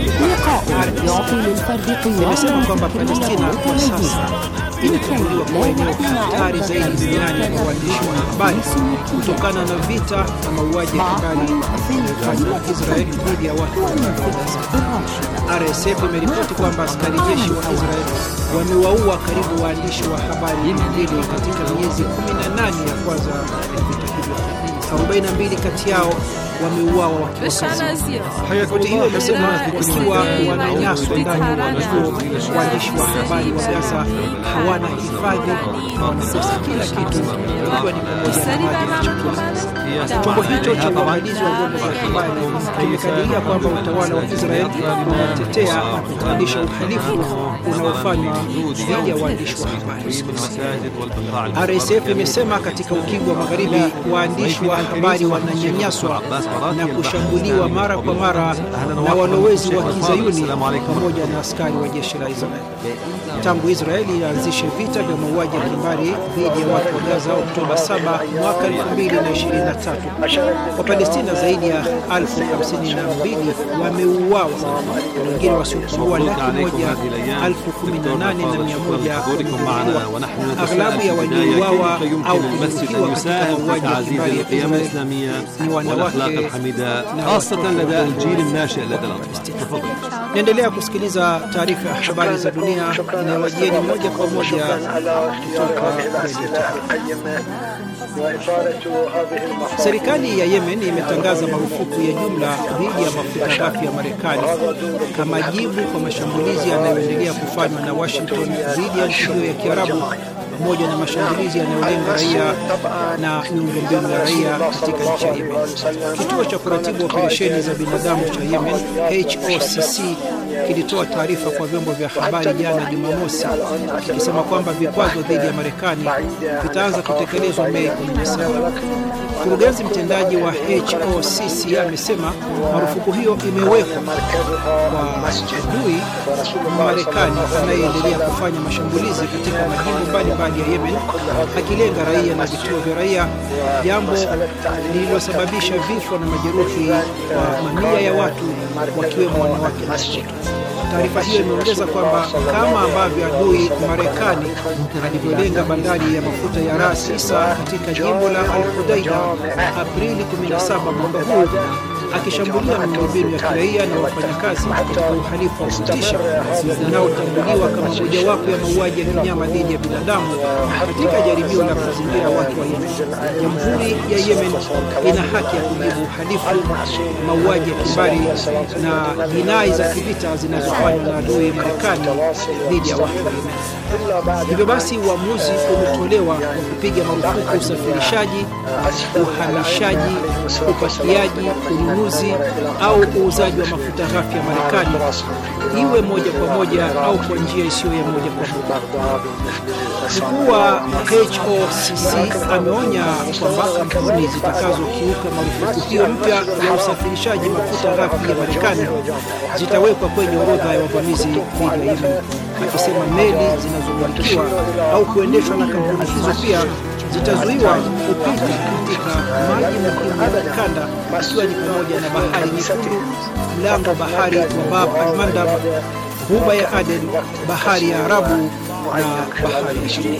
limesema kwamba Palestina kwa sasa imetambuliwa kuwa eneo hatari zaidi duniani kwa waandishi wa habari kutokana na vita na mauaji ya kimbari yanayofanywa na Israeli dhidi ya watu wa Gaza. R S F imeripoti kwamba askari jeshi wa Israeli wamewaua karibu waandishi wa habari mia mbili katika miezi kumi na nane ya kwanza ya vita hivyo. arobaini na mbili kati yao wameuawa wakiwa kazini. Ripoti hiyo imesema ikiwa wananyanyaswa ndani ya wanachuo, waandishi wa habari wa Gaza hawana hifadhi na wanakosa kila kitu, ikiwa ni pamoja na maji na chakula. Chombo hicho cha uangalizi wa vyombo vya habari kimekadiria kwamba utawala wa Israeli unatetea na kukamilisha uhalifu unaofanywa dhidi ya waandishi wa habari. R S F imesema katika ukingo wa magharibi waandishi wa habari wananyanyaswa na kushambuliwa mara kwa mara na walowezi wa Kizayuni pamoja na askari wa jeshi la Israeli. Tangu Israeli ianzishe vita vya mauaji ya kimbari dhidi ya watu wa Gaza Oktoba saba mwaka elfu mbili na ishirini na tatu, Wapalestina zaidi ya elfu hamsini na mbili wameuawa na wengine wasiopungua laki moja elfu kumi na nane na mia moja wameuawa. Aghlabu ya waliouawa au kujeruhiwa katika mauaji ya kimbari ya Israeli ni wanawake خاصة لدى الجيل الناشئ لدى الأطفال. Naendelea kusikiliza taarifa ya habari za dunia inayowajieni moja kwa moja kutoka Serikali ya Yemen imetangaza marufuku ya jumla dhidi ya mafuta ghafi ya Marekani kama jibu kwa mashambulizi yanayoendelea kufanywa na Washington dhidi ya nchi hiyo ya Kiarabu pamoja na mashambulizi yanayolenga raia na miundombinu ya raia katika nchi ya Yemen. Kituo cha kuratibu operesheni za binadamu cha Yemen H O C C kilitoa taarifa kwa vyombo vya habari jana Jumamosi kikisema kwamba vikwazo dhidi ya Marekani vitaanza kutekelezwa Mei kumi na saba. Mkurugenzi mtendaji wa H O C C amesema marufuku hiyo imewekwa kwa adui Marekani anayeendelea kufanya mashambulizi katika majimbo mbalimbali ya Yemen akilenga raia na vituo vya raia, jambo lililosababisha vifo na majeruhi kwa mamia ya watu wakiwemo wanawake na watoto. Taarifa hiyo imeongeza kwamba kama ambavyo adui Marekani alivyolenga bandari ya mafuta ya Ras Isa katika jimbo la Al-Hudaida Aprili kumi na saba mwaka huu, akishambulia miundombinu ya kiraia na wafanyakazi katika uhalifu wa kutisha unaotambuliwa kama mojawapo ya mauaji ya kinyama dhidi ya binadamu katika jaribio la kuzingira watu wa Yemen. Jamhuri ya Yemen ina haki ya kujibu uhalifu, mauaji ya kimbari na jinai za kivita zinazofanywa na adui Marekani dhidi ya watu wa Yemen. Hivyo basi uamuzi umetolewa wa kupiga marufuku usafirishaji, uhamishaji, upakiaji, ununuzi au uuzaji wa mafuta ghafi ya Marekani, iwe moja kwa moja au kwa njia isiyo ya moja kwa moja. Mkuu wa H O C C ameonya kwamba kampuni zitakazokiuka marufuku hiyo mpya ya usafirishaji mafuta ghafi ya Marekani zitawekwa kwenye orodha ya wavamizi dhidi ya Yemen, akisema meli zinazomilikiwa au kuendeshwa na kampuni hizo pia zitazuiwa kupita katika maji muhimu ya kanda, ikiwa ni pamoja na bahari Nyekundu, mlango bahari wa Bab al-Mandab, ghuba ya Aden, bahari ya Arabu na bahari ya Shamu.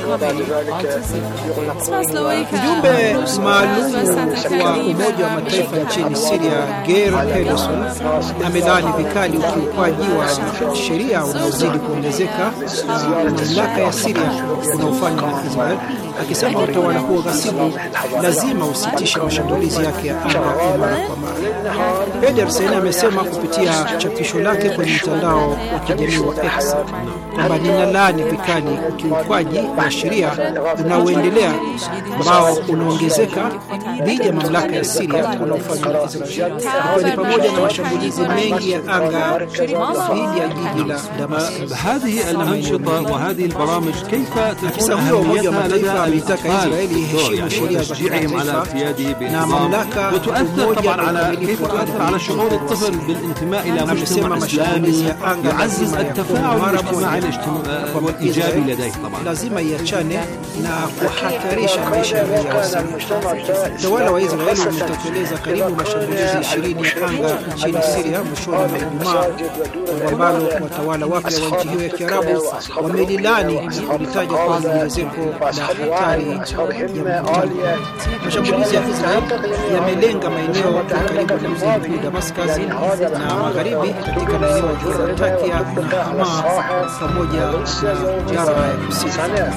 Mjumbe maalum wa Umoja wa Mataifa nchini Syria, Geir Pedersen, amelaani vikali ukiukwaji wa sheria unaozidi kuongezeka na mamlaka ya Syria unaofanywa na Israel, akisema utawala huo ghasibu lazima usitishe mashambulizi yake ya anga ya mara kwa mara. Pedersen amesema kupitia chapisho lake kwenye mtandao wa kijamii wa X kwamba ninalaani vikali Marekani ukiukwaji wa sheria unaoendelea ambao unaongezeka dhidi ya mamlaka ya Syria unaofanywa na Israeli, ikiwa ni pamoja na mashambulizi mengi ya anga dhidi ya jiji la Damascus. هذه الأنشطة وهذه البرامج كيف تكون أهميتها لدى الأطفال يعني تشجيعهم على ارتياده بنظام وتؤثر طبعا على كيف تؤثر على شعور الطفل بالانتماء إلى مجتمع إسلامي، يعزز التفاعل الاجتماعي والإيجابي لديه. طبعا lazima iachane na kuhatarisha maisha ya raia. Utawala wa Israeli umetekeleza karibu mashambulizi ishirini ya anga nchini Syria mwishoni mwa Ijumaa, ambalo watawala wapya wa nchi hiyo ya Kiarabu wamelilani na kulitaja kwa ongezeko la hatari ya mvutano. Mashambulizi ya Israeli yamelenga maeneo karibu na mji mkuu Damascus na magharibi katika maeneo ya Latakia na Hama pamoja na Jara ya kusini.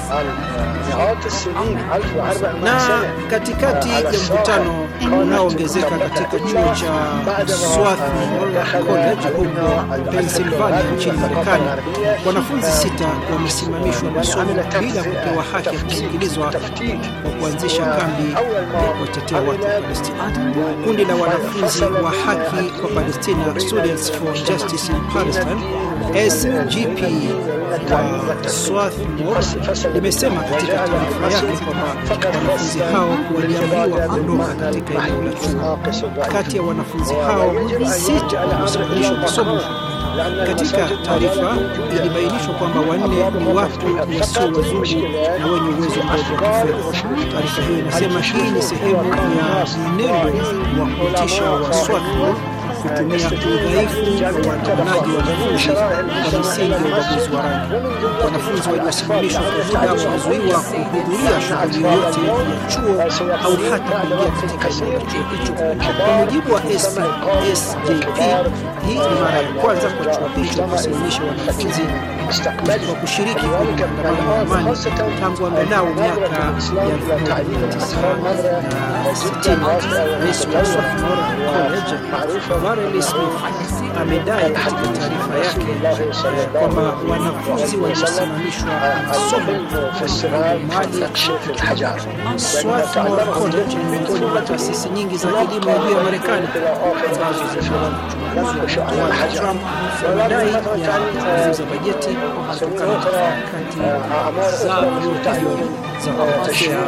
Na katikati ya mvutano unaoongezeka katika chuo cha Swarthmore College huko Pennsylvania nchini Marekani, wanafunzi sita wamesimamishwa masomo bila kupewa haki ya kusikilizwa kwa kuanzisha kambi ya kutetea watu wa Palestina. Kundi la wanafunzi wa haki kwa Palestina, Students for Justice in Palestine, S G P wa Swarthmore, limesema katika taarifa yake kwamba wanafunzi hao waliamriwa kuondoka katika eneo la chuo. Kati ya wanafunzi hao sita wamesimamishwa masomo. Katika taarifa ilibainishwa kwamba wanne ni watu wasio wazungu na wenye uwezo mdogo wa kifedha. Taarifa hiyo inasema hii ni sehemu ya mwenendo wa kutisha wa Swarthmore kutumia udhaifu wa waandamanaji wa wanafunzi kwa misingi ya ubaguzi wa rangi. Wanafunzi waliosimamishwa kwa muda wamezuiwa kuhudhuria shughuli yoyote ya chuo au hata kuingia katika eneo la chuo hicho. Kwa mujibu wa S J P, hii ni mara ya kwanza kwa chuo hicho kusimamisha wanafunzi kwa kushiriki kwenye maandamano ya amani tangu angalau miaka ya elfu moja mia tisa sitini. Rais wa Swarthmore College Varley Smith amedai katika taarifa yake kwamba wanafunzi waliosimamishwa masomo mali Swarthmore College ni miongoni mwa taasisi nyingi za elimu ya juu ya Marekani ambazo zinachunguzwa na Trump kwa madai ya kuuza bajeti kutokana na harakati za vyotajwa za kutetea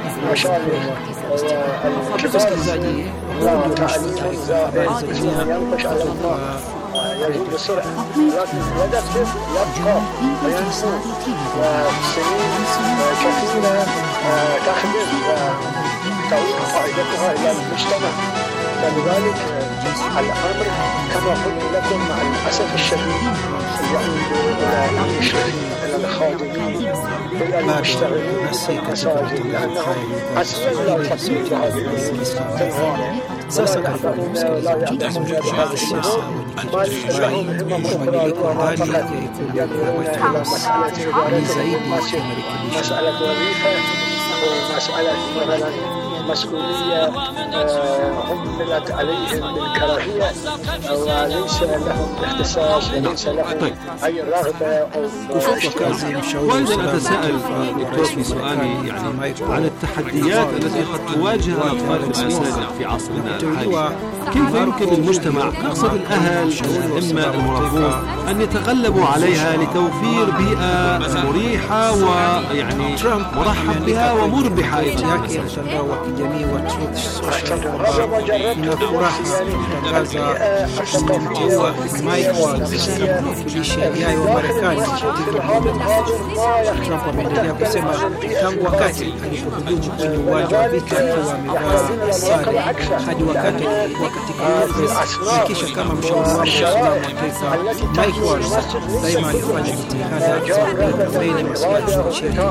Wapenzi wasikilizaji, huu ndio mwisho wa taarifa habari za dunia kutoka يجب بسرعة ولكن يبقى وينسون سنين كثيرة تحدث وتعود فائدتها إلى المجتمع. فلذلك الأمر كما قلت لكم مع الأسف الشديد يؤدي إلى إلى الخاضعين إلى المشتغلين في المساجد لأنهم أسفل لا تفسير هذه الغاية. Sasa karibuni msikilizaji wa siasa wenye mabadiliko ndani ya ikulu ya White House ni zaidi ya marekebisho. مسألة وظيفة ومسألة مثلا مسؤولية حملت عليهم بالكراهية وليس لهم اختصاص وليس لهم أي رغبة أو وأيضا أتساءل دكتور في سؤالي يعني عن التحديات التي قد تواجه الأطفال في المساجد في عصرنا الحالي. كيف يمكن للمجتمع نقصد الأهل والأئمة المربون أن يتغلبوا عليها لتوفير بيئة مريحة ويعني مرحب بها ومربحة أيضا؟ kijamii wa Truth Social na furaha kutangaza kumteua Mike Waltz kama mwakilishi ajaye wa Marekani katika Trump ameendelea kusema tangu wakati alipohudumu kwenye uwanja wa vita akiwa amevaa sare hadi wakati alipokuwa katika ofisi na kisha kama mshauri wa usalama wa taifa, Mike Waltz daima alifanya jitihada za kubaini maslahi ya nchi yake.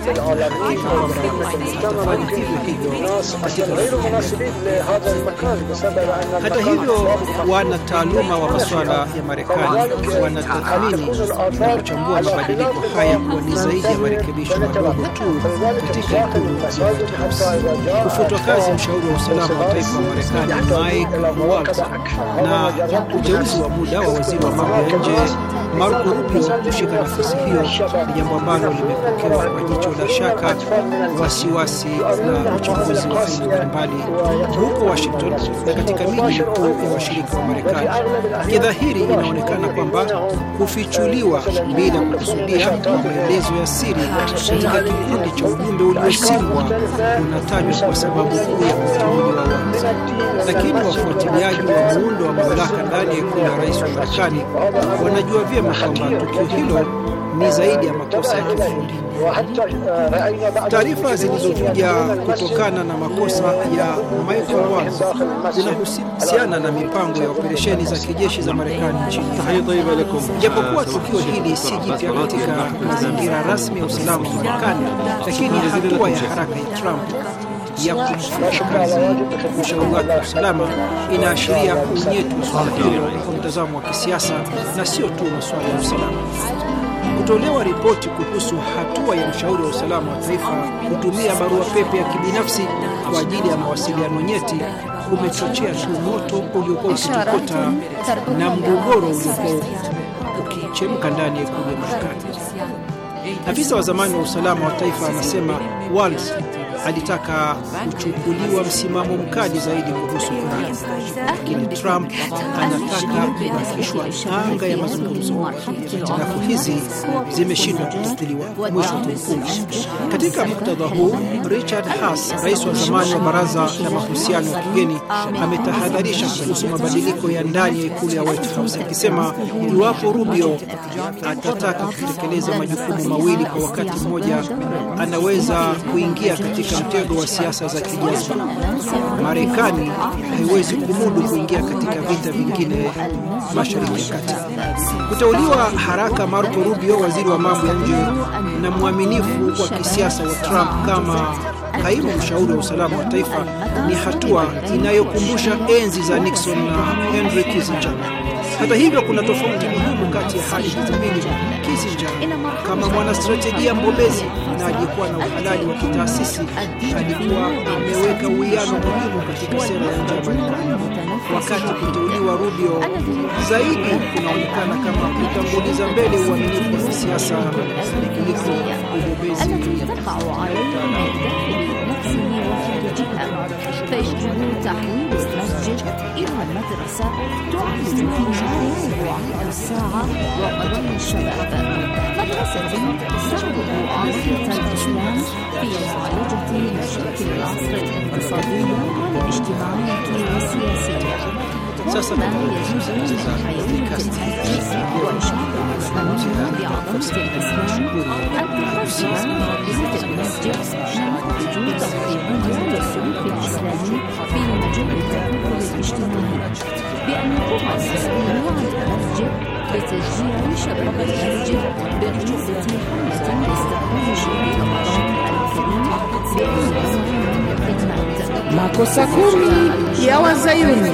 Atafanya hivyo hivyo غير مناسبين لهذا المكان بسبب أن hata hivyo wana taaluma wa masuala ya Marekani wanatathmini na kuchambua mabadiliko haya kuwa ni zaidi ya marekebisho madogo tu katika ikulu ya White House. Kufutwa kazi mshauri wa usalama wa taifa wa Marekani Mike Waltz na uteuzi wa muda wa waziri wa mambo ya nje Marco Rubio kushika nafasi hiyo ni jambo ambalo limepokewa kwa jicho la shaka, wasiwasi na uchunguzi wa aina mbalimbali huko Washington na katika miji mikuu ya washirika wa Marekani. Kidhahiri inaonekana kwamba kufichuliwa bila kukusudia kwa maelezo ya siri katika kikundi cha ujumbe uliosingwa unatajwa kwa sababu kuu ya kuteuliwa wazi. Lakini wafuatiliaji wa muundo wa mamlaka ndani ya ikulu ya rais wa Marekani wanajua vyema kwamba tukio hilo ni zaidi ya makosa ya kiufundi. Taarifa zilizokuja kutokana na makosa ya Michael Waltz zinahusiana na mipango ya operesheni za kijeshi za Marekani nchini. Japokuwa tukio hili si jipya katika mazingira rasmi ya usalama wa Marekani, lakini hatua ya haraka ya Trump ya kumfuta kazi mshauri wake wa usalama inaashiria unyetu wa suala hilo kwa mtazamo wa kisiasa na sio tu masuala ya usalama. Kutolewa ripoti kuhusu hatua ya mshauri wa usalama wa taifa kutumia barua pepe ya kibinafsi kwa ajili ya mawasiliano nyeti kumechochea tu moto uliokuwa ukitokota na mgogoro uliokuwa ukichemka ndani ya ikulu ya Marekani. Afisa wa zamani wa usalama wa taifa anasema Waltz alitaka kuchukuliwa msimamo mkali zaidi kuhusu Iran, lakini Trump anataka kuhakikishwa anga ya mazungumzo. Hitilafu hizi zimeshindwa kutatuliwa. Mwisho wa kumkuu. Katika muktadha huu, Richard Haass, rais wa zamani wa baraza la mahusiano ya kigeni, ametahadharisha kuhusu mabadiliko ya ndani ya ikulu ya White House, akisema iwapo Rubio atataka kutekeleza majukumu mawili kwa wakati mmoja, anaweza kuingia katika mtego wa siasa za kijazba. Marekani haiwezi kumudu kuingia katika vita vingine Mashariki ya Kati. Kuteuliwa haraka Marco Rubio, waziri wa mambo ya nje na mwaminifu wa kisiasa wa Trump, kama kaimu mshauri wa usalama wa taifa ni hatua inayokumbusha enzi za Nixon na Henry Kissinger. Hata hivyo, kuna tofauti muhimu kati ya hali hizi mbili. Kissinger kama mwanastrategia mbobezi na alikuwa na uhalali wa kitaasisi alikuwa ameweka uwiano muhimu katika sera ya nje ya Marekani, wakati kuteuliwa Rubio zaidi kunaonekana kama kutanguliza mbele uaminifu wa kisiasa kuliko ubobezi. فيجب تحويل المسجد إلى المدرسة تعد في موضوع الساعة وقضايا الشباب. مدرسة تساعد عائلة الإسلام في معالجة مشاكل العصر الاقتصادية والاجتماعية والسياسية. وما يجوز للحياة السياسية وإشعار المسلمين بعظمة الإسلام أن تخرج مدرسة المسجد وجود تطبيقية للسلوك الإسلامي في مجال التكافل الاجتماعي، بأن يقوم المسؤولون عن المسجد بتشجيع شباب المسجد بقيادة حملة لاستقبال شهر رمضان الكريم بأنواع من الخدمات. Makosa kumi ya Wazayuni.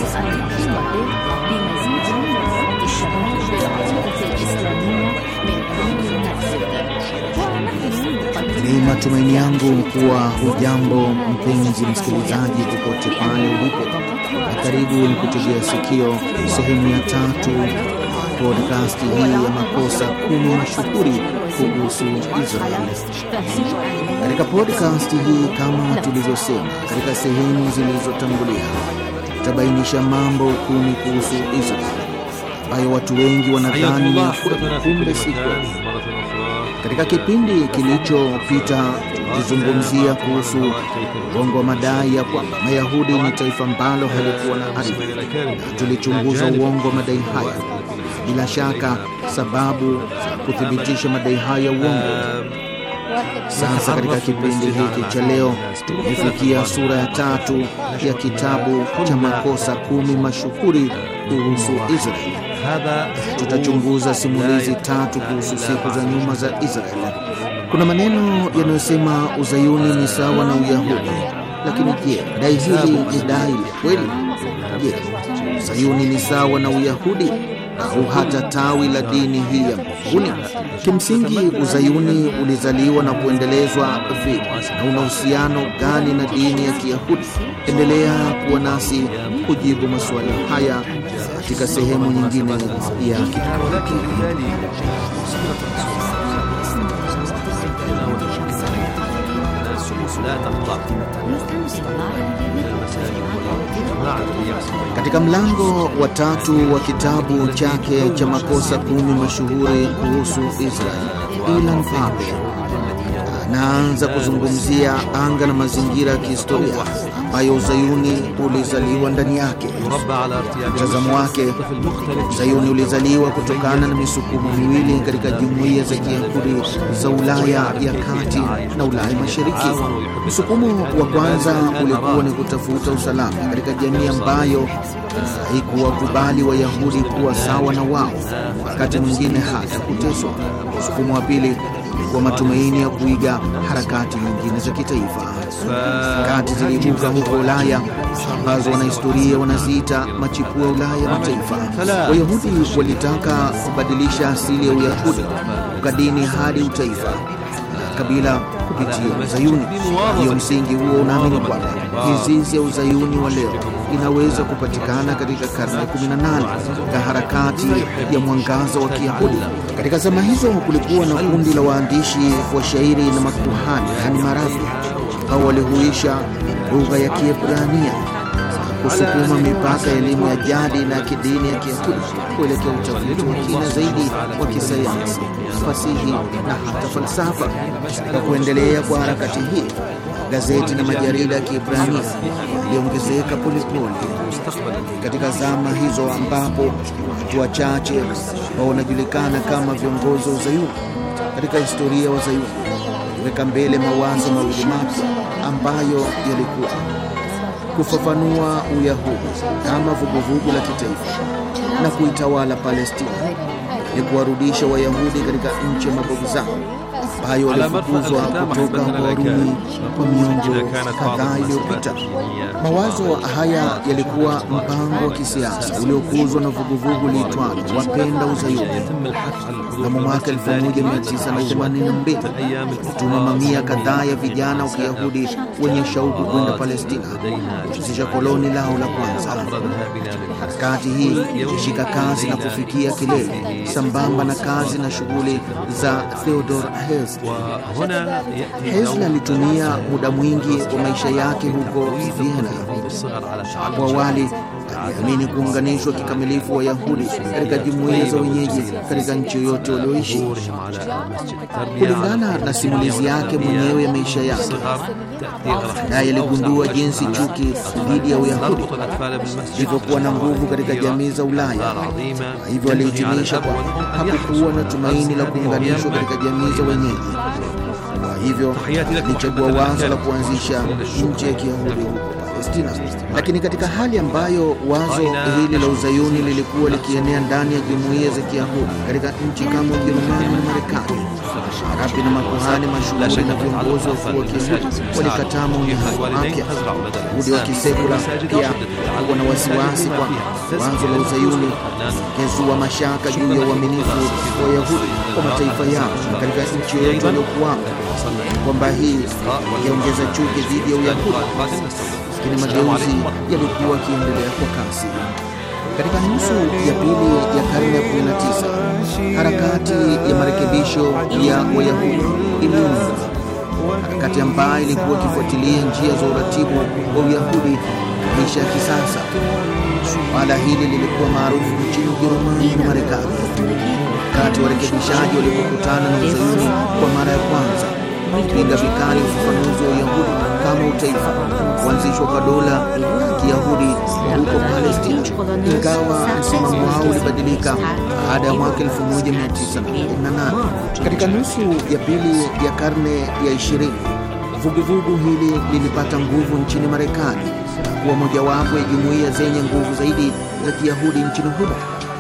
Ni matumaini yangu kuwa hujambo mpenzi msikilizaji popote pale ulipo, na karibu nikutegea sikio sehemu ya tatu podcast hii ya makosa kumi mashuhuri kuhusu Israeli. Katika podcast hii, kama tulivyosema katika sehemu zilizotangulia, tutabainisha mambo kumi kuhusu Israeli ambayo watu wengi wanadhani ya kumbe si kweli. Katika kipindi kilichopita tulizungumzia kuhusu uongo wa madai ya kwamba Mayahudi ni taifa ambalo halikuwa na ardhi, na tulichunguza uongo wa madai haya. Bila shaka sababu za kuthibitisha madai haya uongo. Sasa katika kipindi hiki cha leo tumefikia sura ya tatu ya kitabu cha makosa kumi mashuhuri kuhusu Israeli. Tutachunguza simulizi tatu kuhusu siku za nyuma za Israeli. Kuna maneno yanayosema Uzayuni ni sawa na Uyahudi, lakini je, dai hili ni dai kweli? Je, Zayuni ni sawa na Uyahudi au hata tawi la dini hii ya mbinguni? Kimsingi, Uzayuni ulizaliwa na kuendelezwa vipi na una uhusiano gani na dini ya Kiyahudi? Endelea kuwa nasi kujibu maswali haya katika sehemu nyingine ya kitabu hiki. Katika mlango wa tatu wa kitabu chake cha makosa kumi mashuhuri kuhusu Israeli, Ilan Pappe anaanza kuzungumzia anga na mazingira ya kihistoria ambayo Zayuni ulizaliwa ndani yake. Mtazamo wake, Zayuni ulizaliwa kutokana na misukumo miwili katika jumuiya za Kiyahudi za Ulaya ya Kati na Ulaya Mashariki. Msukumo wa kwanza ulikuwa ni kutafuta usalama katika jamii ambayo haikuwakubali Wayahudi kuwa sawa na wao, wakati mwingine hata kuteswa. Msukumo wa pili kwa matumaini ya kuiga harakati nyingine za kitaifa. Harakati ziliibuka huko Ulaya ambazo wanahistoria wanaziita machipuo ya Ulaya mataifa. Wayahudi walitaka kubadilisha asili ya Uyahudi kutoka dini hadi utaifa kabila kupitia Uzayuni. Hiyo msingi huo unaamini kwamba mizizi ya Uzayuni wa leo inaweza kupatikana katika karne ya kumi na nane katika harakati ya mwangaza wa Kiyahudi. Katika zama hizo kulikuwa na kundi la waandishi wa shairi na makuhani, yani marabi, ambao walihuisha lugha ya Kiebrania, kusukuma mipaka ya elimu ya jadi na kidini ya Kiyahudi kuelekea utafiti wa kina zaidi wa kisayansi, fasihi na hata falsafa. Kwa kuendelea kwa harakati hii, gazeti na majarida ya Kiebrania yaliongezeka polepole. Katika zama hizo ambapo watu wachache wanajulikana kama viongozi wa Uzayuni katika historia wa Zayuni weka mbele mawazo mawili mapya ambayo yalikuwa kufafanua Uyahudi kama vuguvugu la kitaifa na kuitawala Palestina, ni kuwarudisha Wayahudi katika nchi ya mababu zao ambayo walifukuzwa kutoka kwa Warumi kwa miongo kadhaa iliyopita. Mawazo haya yalikuwa mpango wa kisiasa uliokuzwa na vuguvugu liitwalo Wapenda Uzayuni. Mnamo mwaka elfu moja mia tisa themanini na mbili kutuma mamia kadhaa ya vijana wa Kiyahudi wenye shauku kwenda Palestina kuanzisha koloni lao la kwanza. Harakati hii ilishika kazi na kufikia kilele sambamba na kazi na shughuli za Theodor Herzl. Herzl alitumia muda mwingi wa maisha yake huko Vienna. Kwa awali aliamini kuunganishwa kikamilifu Wayahudi katika jumuiya za wenyeji katika nchi yoyote walioishi. Kulingana na simulizi yake mwenyewe ya maisha yake, naye aligundua jinsi chuki dhidi ya Uyahudi ilivyokuwa na nguvu katika jamii za Ulaya. Hivyo alihitimisha kwa hakukuwa na tumaini la kuunganishwa katika jamii za wenyeji. Kwa hivyo alichagua wazo la kuanzisha nchi ya Kiyahudi huko Palestina. Lakini katika hali ambayo wazo hili la Uzayuni lilikuwa likienea ndani ya jumuiya za Kiyahudi katika nchi kama Ujerumani na Marekani, marabi na makuhani mashuhuri na viongozi wakuu wa Kiyahudi walikataa maoni hayo mapya. Wayahudi wa kisekula pia walikuwa na wasiwasi kwamba wazo la Uzayuni lingezua mashaka juu ya uaminifu wa Wayahudi kwa mataifa yao katika nchi yoyote waliokuwamo, kwamba hii ingeongeza chuki dhidi ya Uyahudi. Lakini mageuzi yalikuwa yakiendelea kwa kasi. Katika nusu ya pili ya karne ya kumi na tisa, harakati ya marekebisho ya Wayahudi iliundwa, harakati ambayo ilikuwa ikifuatilia njia za uratibu wa Uyahudi maisha ya kisasa. Suala hili lilikuwa maarufu nchini Ujerumani na Marekani. Wakati warekebishaji walipokutana na Uzayuni kwa mara ya kwanza, kupinga vikali ufafanuzi wa Uyahudi kama utaifa, kuanzishwa kwa dola ya Kiyahudi huko Palestina, ingawa msimamo wao ulibadilika baada ya mwaka elfu moja mia tisa na nane. Katika nusu ya pili ya karne ya ishirini, vuguvugu hili lilipata nguvu nchini Marekani na kuwa mojawapo ya jumuiya zenye nguvu zaidi za Kiyahudi nchini humo.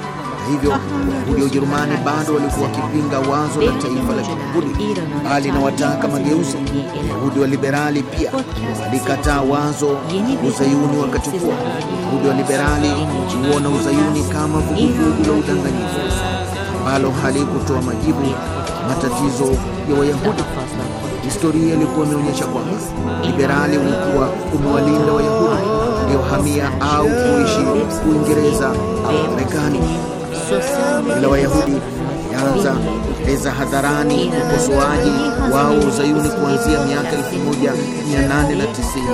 Hivyo Wayahudi wa Ujerumani bado walikuwa wakipinga wazo la taifa la Kiyahudi, bali na wataka mageuzi. Wayahudi wa liberali pia walikataa wazo uzayuni wakati huo. Wayahudi wa liberali huona uzayuni kama vuguvugu la udanganyifu ambalo halikutoa majibu matatizo ya Wayahudi. Historia ilikuwa imeonyesha kwamba liberali ulikuwa umewalinda Wayahudi waliohamia au kuishi Uingereza au Marekani. Ila Wayahudi walianza kueleza hadharani ukosoaji wao uzayuni kuanzia miaka elfu moja mia nane na tisini.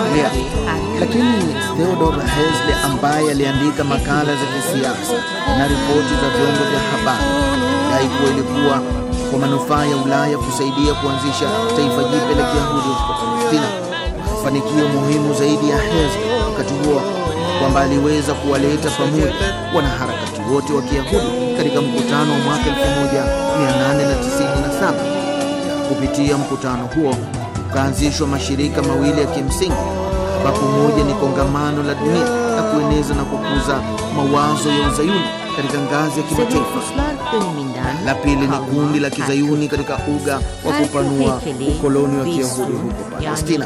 Lakini Theodor Herzl ambaye aliandika makala za kisiasa na ripoti za vyombo vya habari dai kuwa ilikuwa kwa manufaa ya Ulaya kusaidia kuanzisha taifa jipya la Kiyahudi huko Palestina. Mafanikio muhimu zaidi ya Herzl wakati huo kwamba aliweza kuwaleta pamoja wanaharakati wote wa Kiyahudi katika mkutano wa mwaka elfu moja mia nane na tisini na saba. Kupitia mkutano huo ukaanzishwa mashirika mawili ya kimsingi, ambapo moja ni kongamano la dunia na kueneza na kukuza mawazo ya uzayuni katika ngazi ya kimataifa. La pili ni kundi la kizayuni katika uga wa kupanua ukoloni wa Kiyahudi huko Palestina.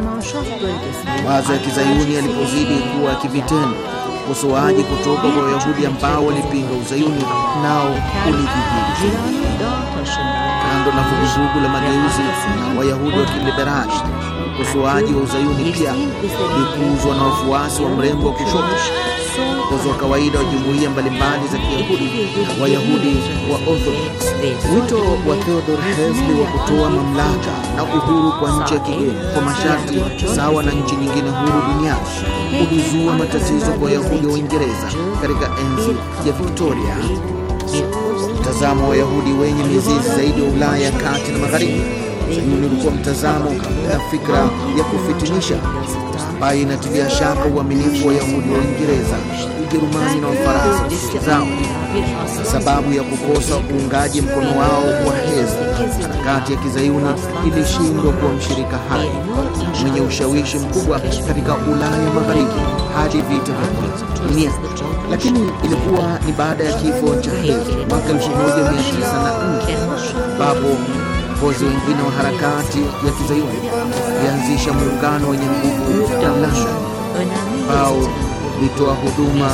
Mawazo ya kizayuni yalipozidi kuwa ya kivitendo, ukosoaji kutoka kwa Wayahudi ambao walipinga uzayuni nao ulidhihiri. Kando na vuguvugu la mageuzi na Wayahudi wa kiliberali, ukosoaji wa uzayuni pia ulikuzwa na wafuasi wa mrengo wa kushoto, ukosoaji wa kawaida wa jumuiya mbalimbali za Kiyahudi na Wayahudi wa Orthodox. Wito wa Theodor Herzl wa kutoa mamlaka na uhuru kwa nchi ya kigeni kwa masharti sawa na nchi nyingine huru duniani ulizua matatizo kwa Wayahudi wa Uingereza katika enzi ya Victoria. Mtazamo wa Wayahudi wenye mizizi zaidi wa Ulaya kati na magharibi, Sayuni ulikuwa mtazamo na fikra ya kufitinisha ambayo inatilia shaka uaminifu wa Wayahudi wa Uingereza, Ujerumani na Ufaransa zao. Sababu ya kukosa uungaji mkono wao wa Herzl, harakati ya kizayuni ilishindwa kuwa mshirika hai mwenye ushawishi mkubwa katika Ulaya Magharibi hadi vita vya kwanza dunia. Lakini ilikuwa ni baada ya kifo cha Herzl mwaka elfu moja mia tisa na nne ambapo viongozi wengine wa harakati ya kizayuni walianzisha muungano wenye nguvu wa London ambao ulitoa huduma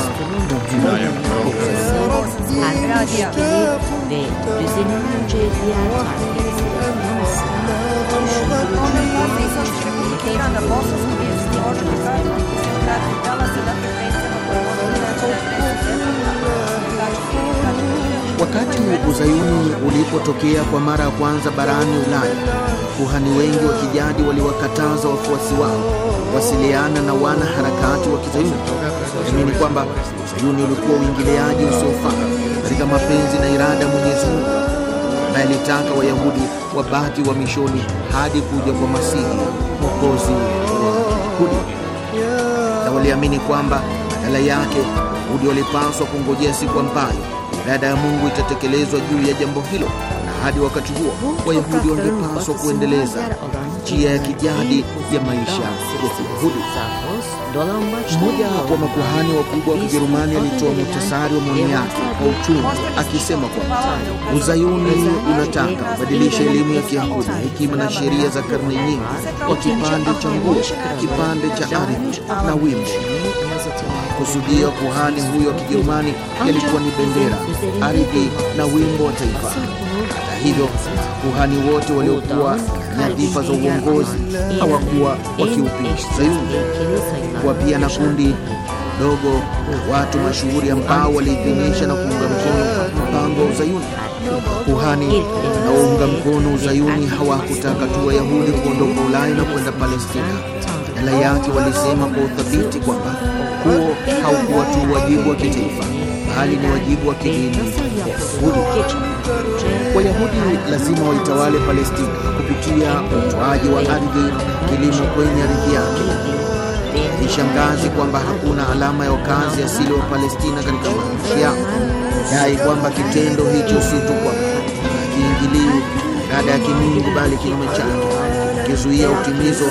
Wakati uzayuni ulipotokea kwa mara ya kwanza barani Ulaya, kuhani wengi wa kijadi waliwakataza wafuasi wao wasiliana na wana harakati wa kizayuni, kuamini kwamba uzayuni ulikuwa uingiliaji usiofaa katika mapenzi na irada ya Mwenyezi Mungu, na alitaka Wayahudi wabaki wa mishoni hadi kuja kwa Masihi Mwokozi wa Wayahudi, na waliamini kwamba badala yake Wayahudi walipaswa kungojea siku ambayo irada ya Mungu itatekelezwa juu ya jambo hilo, na hadi wakati huo Wayahudi wangepaswa kuendeleza njia ya kijadi ya maisha ya Kiyahudi. Mmoja wa makuhani wakubwa wa Kijerumani alitoa muhtasari wa maoni yake kwa uchungu, akisema kwamba uzayuni unataka kubadilisha elimu ya Kiyahudi, hekima na sheria za karne nyingi kwa kipande cha nguo, kipande cha ardhi na wimbo. Kusudia kuhani huyo wa Kijerumani yalikuwa ni bendera, ardhi na wimbo wa taifa. Hata hivyo, kuhani wote waliokuwa nyadhifa za uongozi hawakuwa wakiupinga Sayuni. Kwa pia na kundi dogo na watu mashuhuri ambao waliidhinisha na kuunga mkono mpango wa Uzayuni. Kuhani na waunga mkono Uzayuni hawakutaka tu Wayahudi kuondoka Ulaya na kwenda Palestina. Badala yake walisema kwa uthabiti kwamba huo haukuwa tu wajibu wa kitaifa, bali ni wajibu wa kidini kwa Wayahudi. Wayahudi lazima waitawale Palestina kupitia utoaji wa ardhi, kilimo kwenye ardhi yake. Nishangazi kwamba hakuna alama ya wakazi asili wa Palestina katika maandishi yao. Dai kwamba kitendo hicho si tu kwa kiingilio irada ya kimungu, bali kinyume chake kizuia utimizo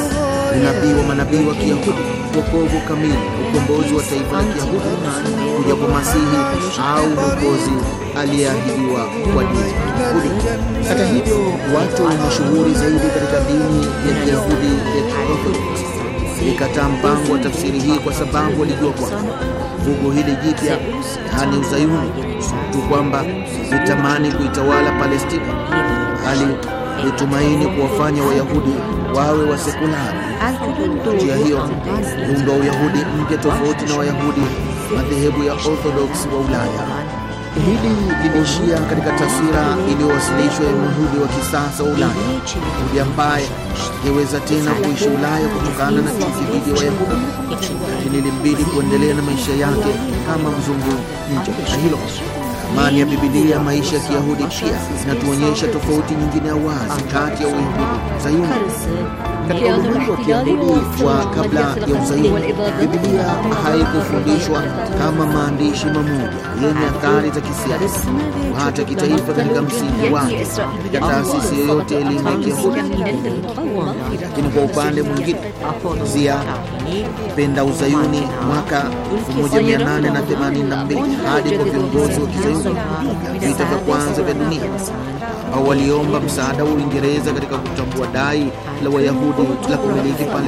unabii wa manabii wa Kiyahudi, wokovu kamili, ukombozi wa taifa la Kiyahudi, kuja kwa Masihi au mwokozi aliyeahidiwa kwa dini ya Kiyahudi. Hata hivyo, watu mashuhuri zaidi katika dini ya Kiyahudi ya Kiorthodoksi ilikataa mpango wa tafsiri hii kwa sababu walijua kwamba vugu hili jipya, yaani Uzayuni, tu kwamba litamani kuitawala Palestina, hali litumaini kuwafanya Wayahudi wawe wasekulari. Njia hiyo muundo wa Uyahudi mpya tofauti na Wayahudi madhehebu ya Orthodox wa Ulaya. Hili liliishia katika taswira iliyowasilishwa ya Myahudi wa kisasa wa Ulaya, Myahudi ambaye hangeweza tena kuishi Ulaya kutokana na chuki dhidi ya Wayahudi, lakini ilimbidi kuendelea na maisha yake kama mzungu nje ya hilo. Ramani ya Biblia ya maisha ya Kiyahudi pia inatuonyesha tofauti nyingine ya wazi kati ya Uyahudi na Zayuni. Katika ulimwengu wa Kiyahudi wa kabla ya Uzayuni, Biblia haikufundishwa kama maandishi mamoja yenye athari za kisiasa hata kitaifa katika msingi wake katika taasisi yoyote ya elimu ya Kiyahudi. Lakini kwa upande mwingine, zia penda Uzayuni mwaka elfu moja mia nane themanini na mbili hadi kwa viongozi wa Kizayuni vita vya kwanza vya dunia au waliomba msaada wa Uingereza katika kutambua dai la Wayahudi la kumiliki pale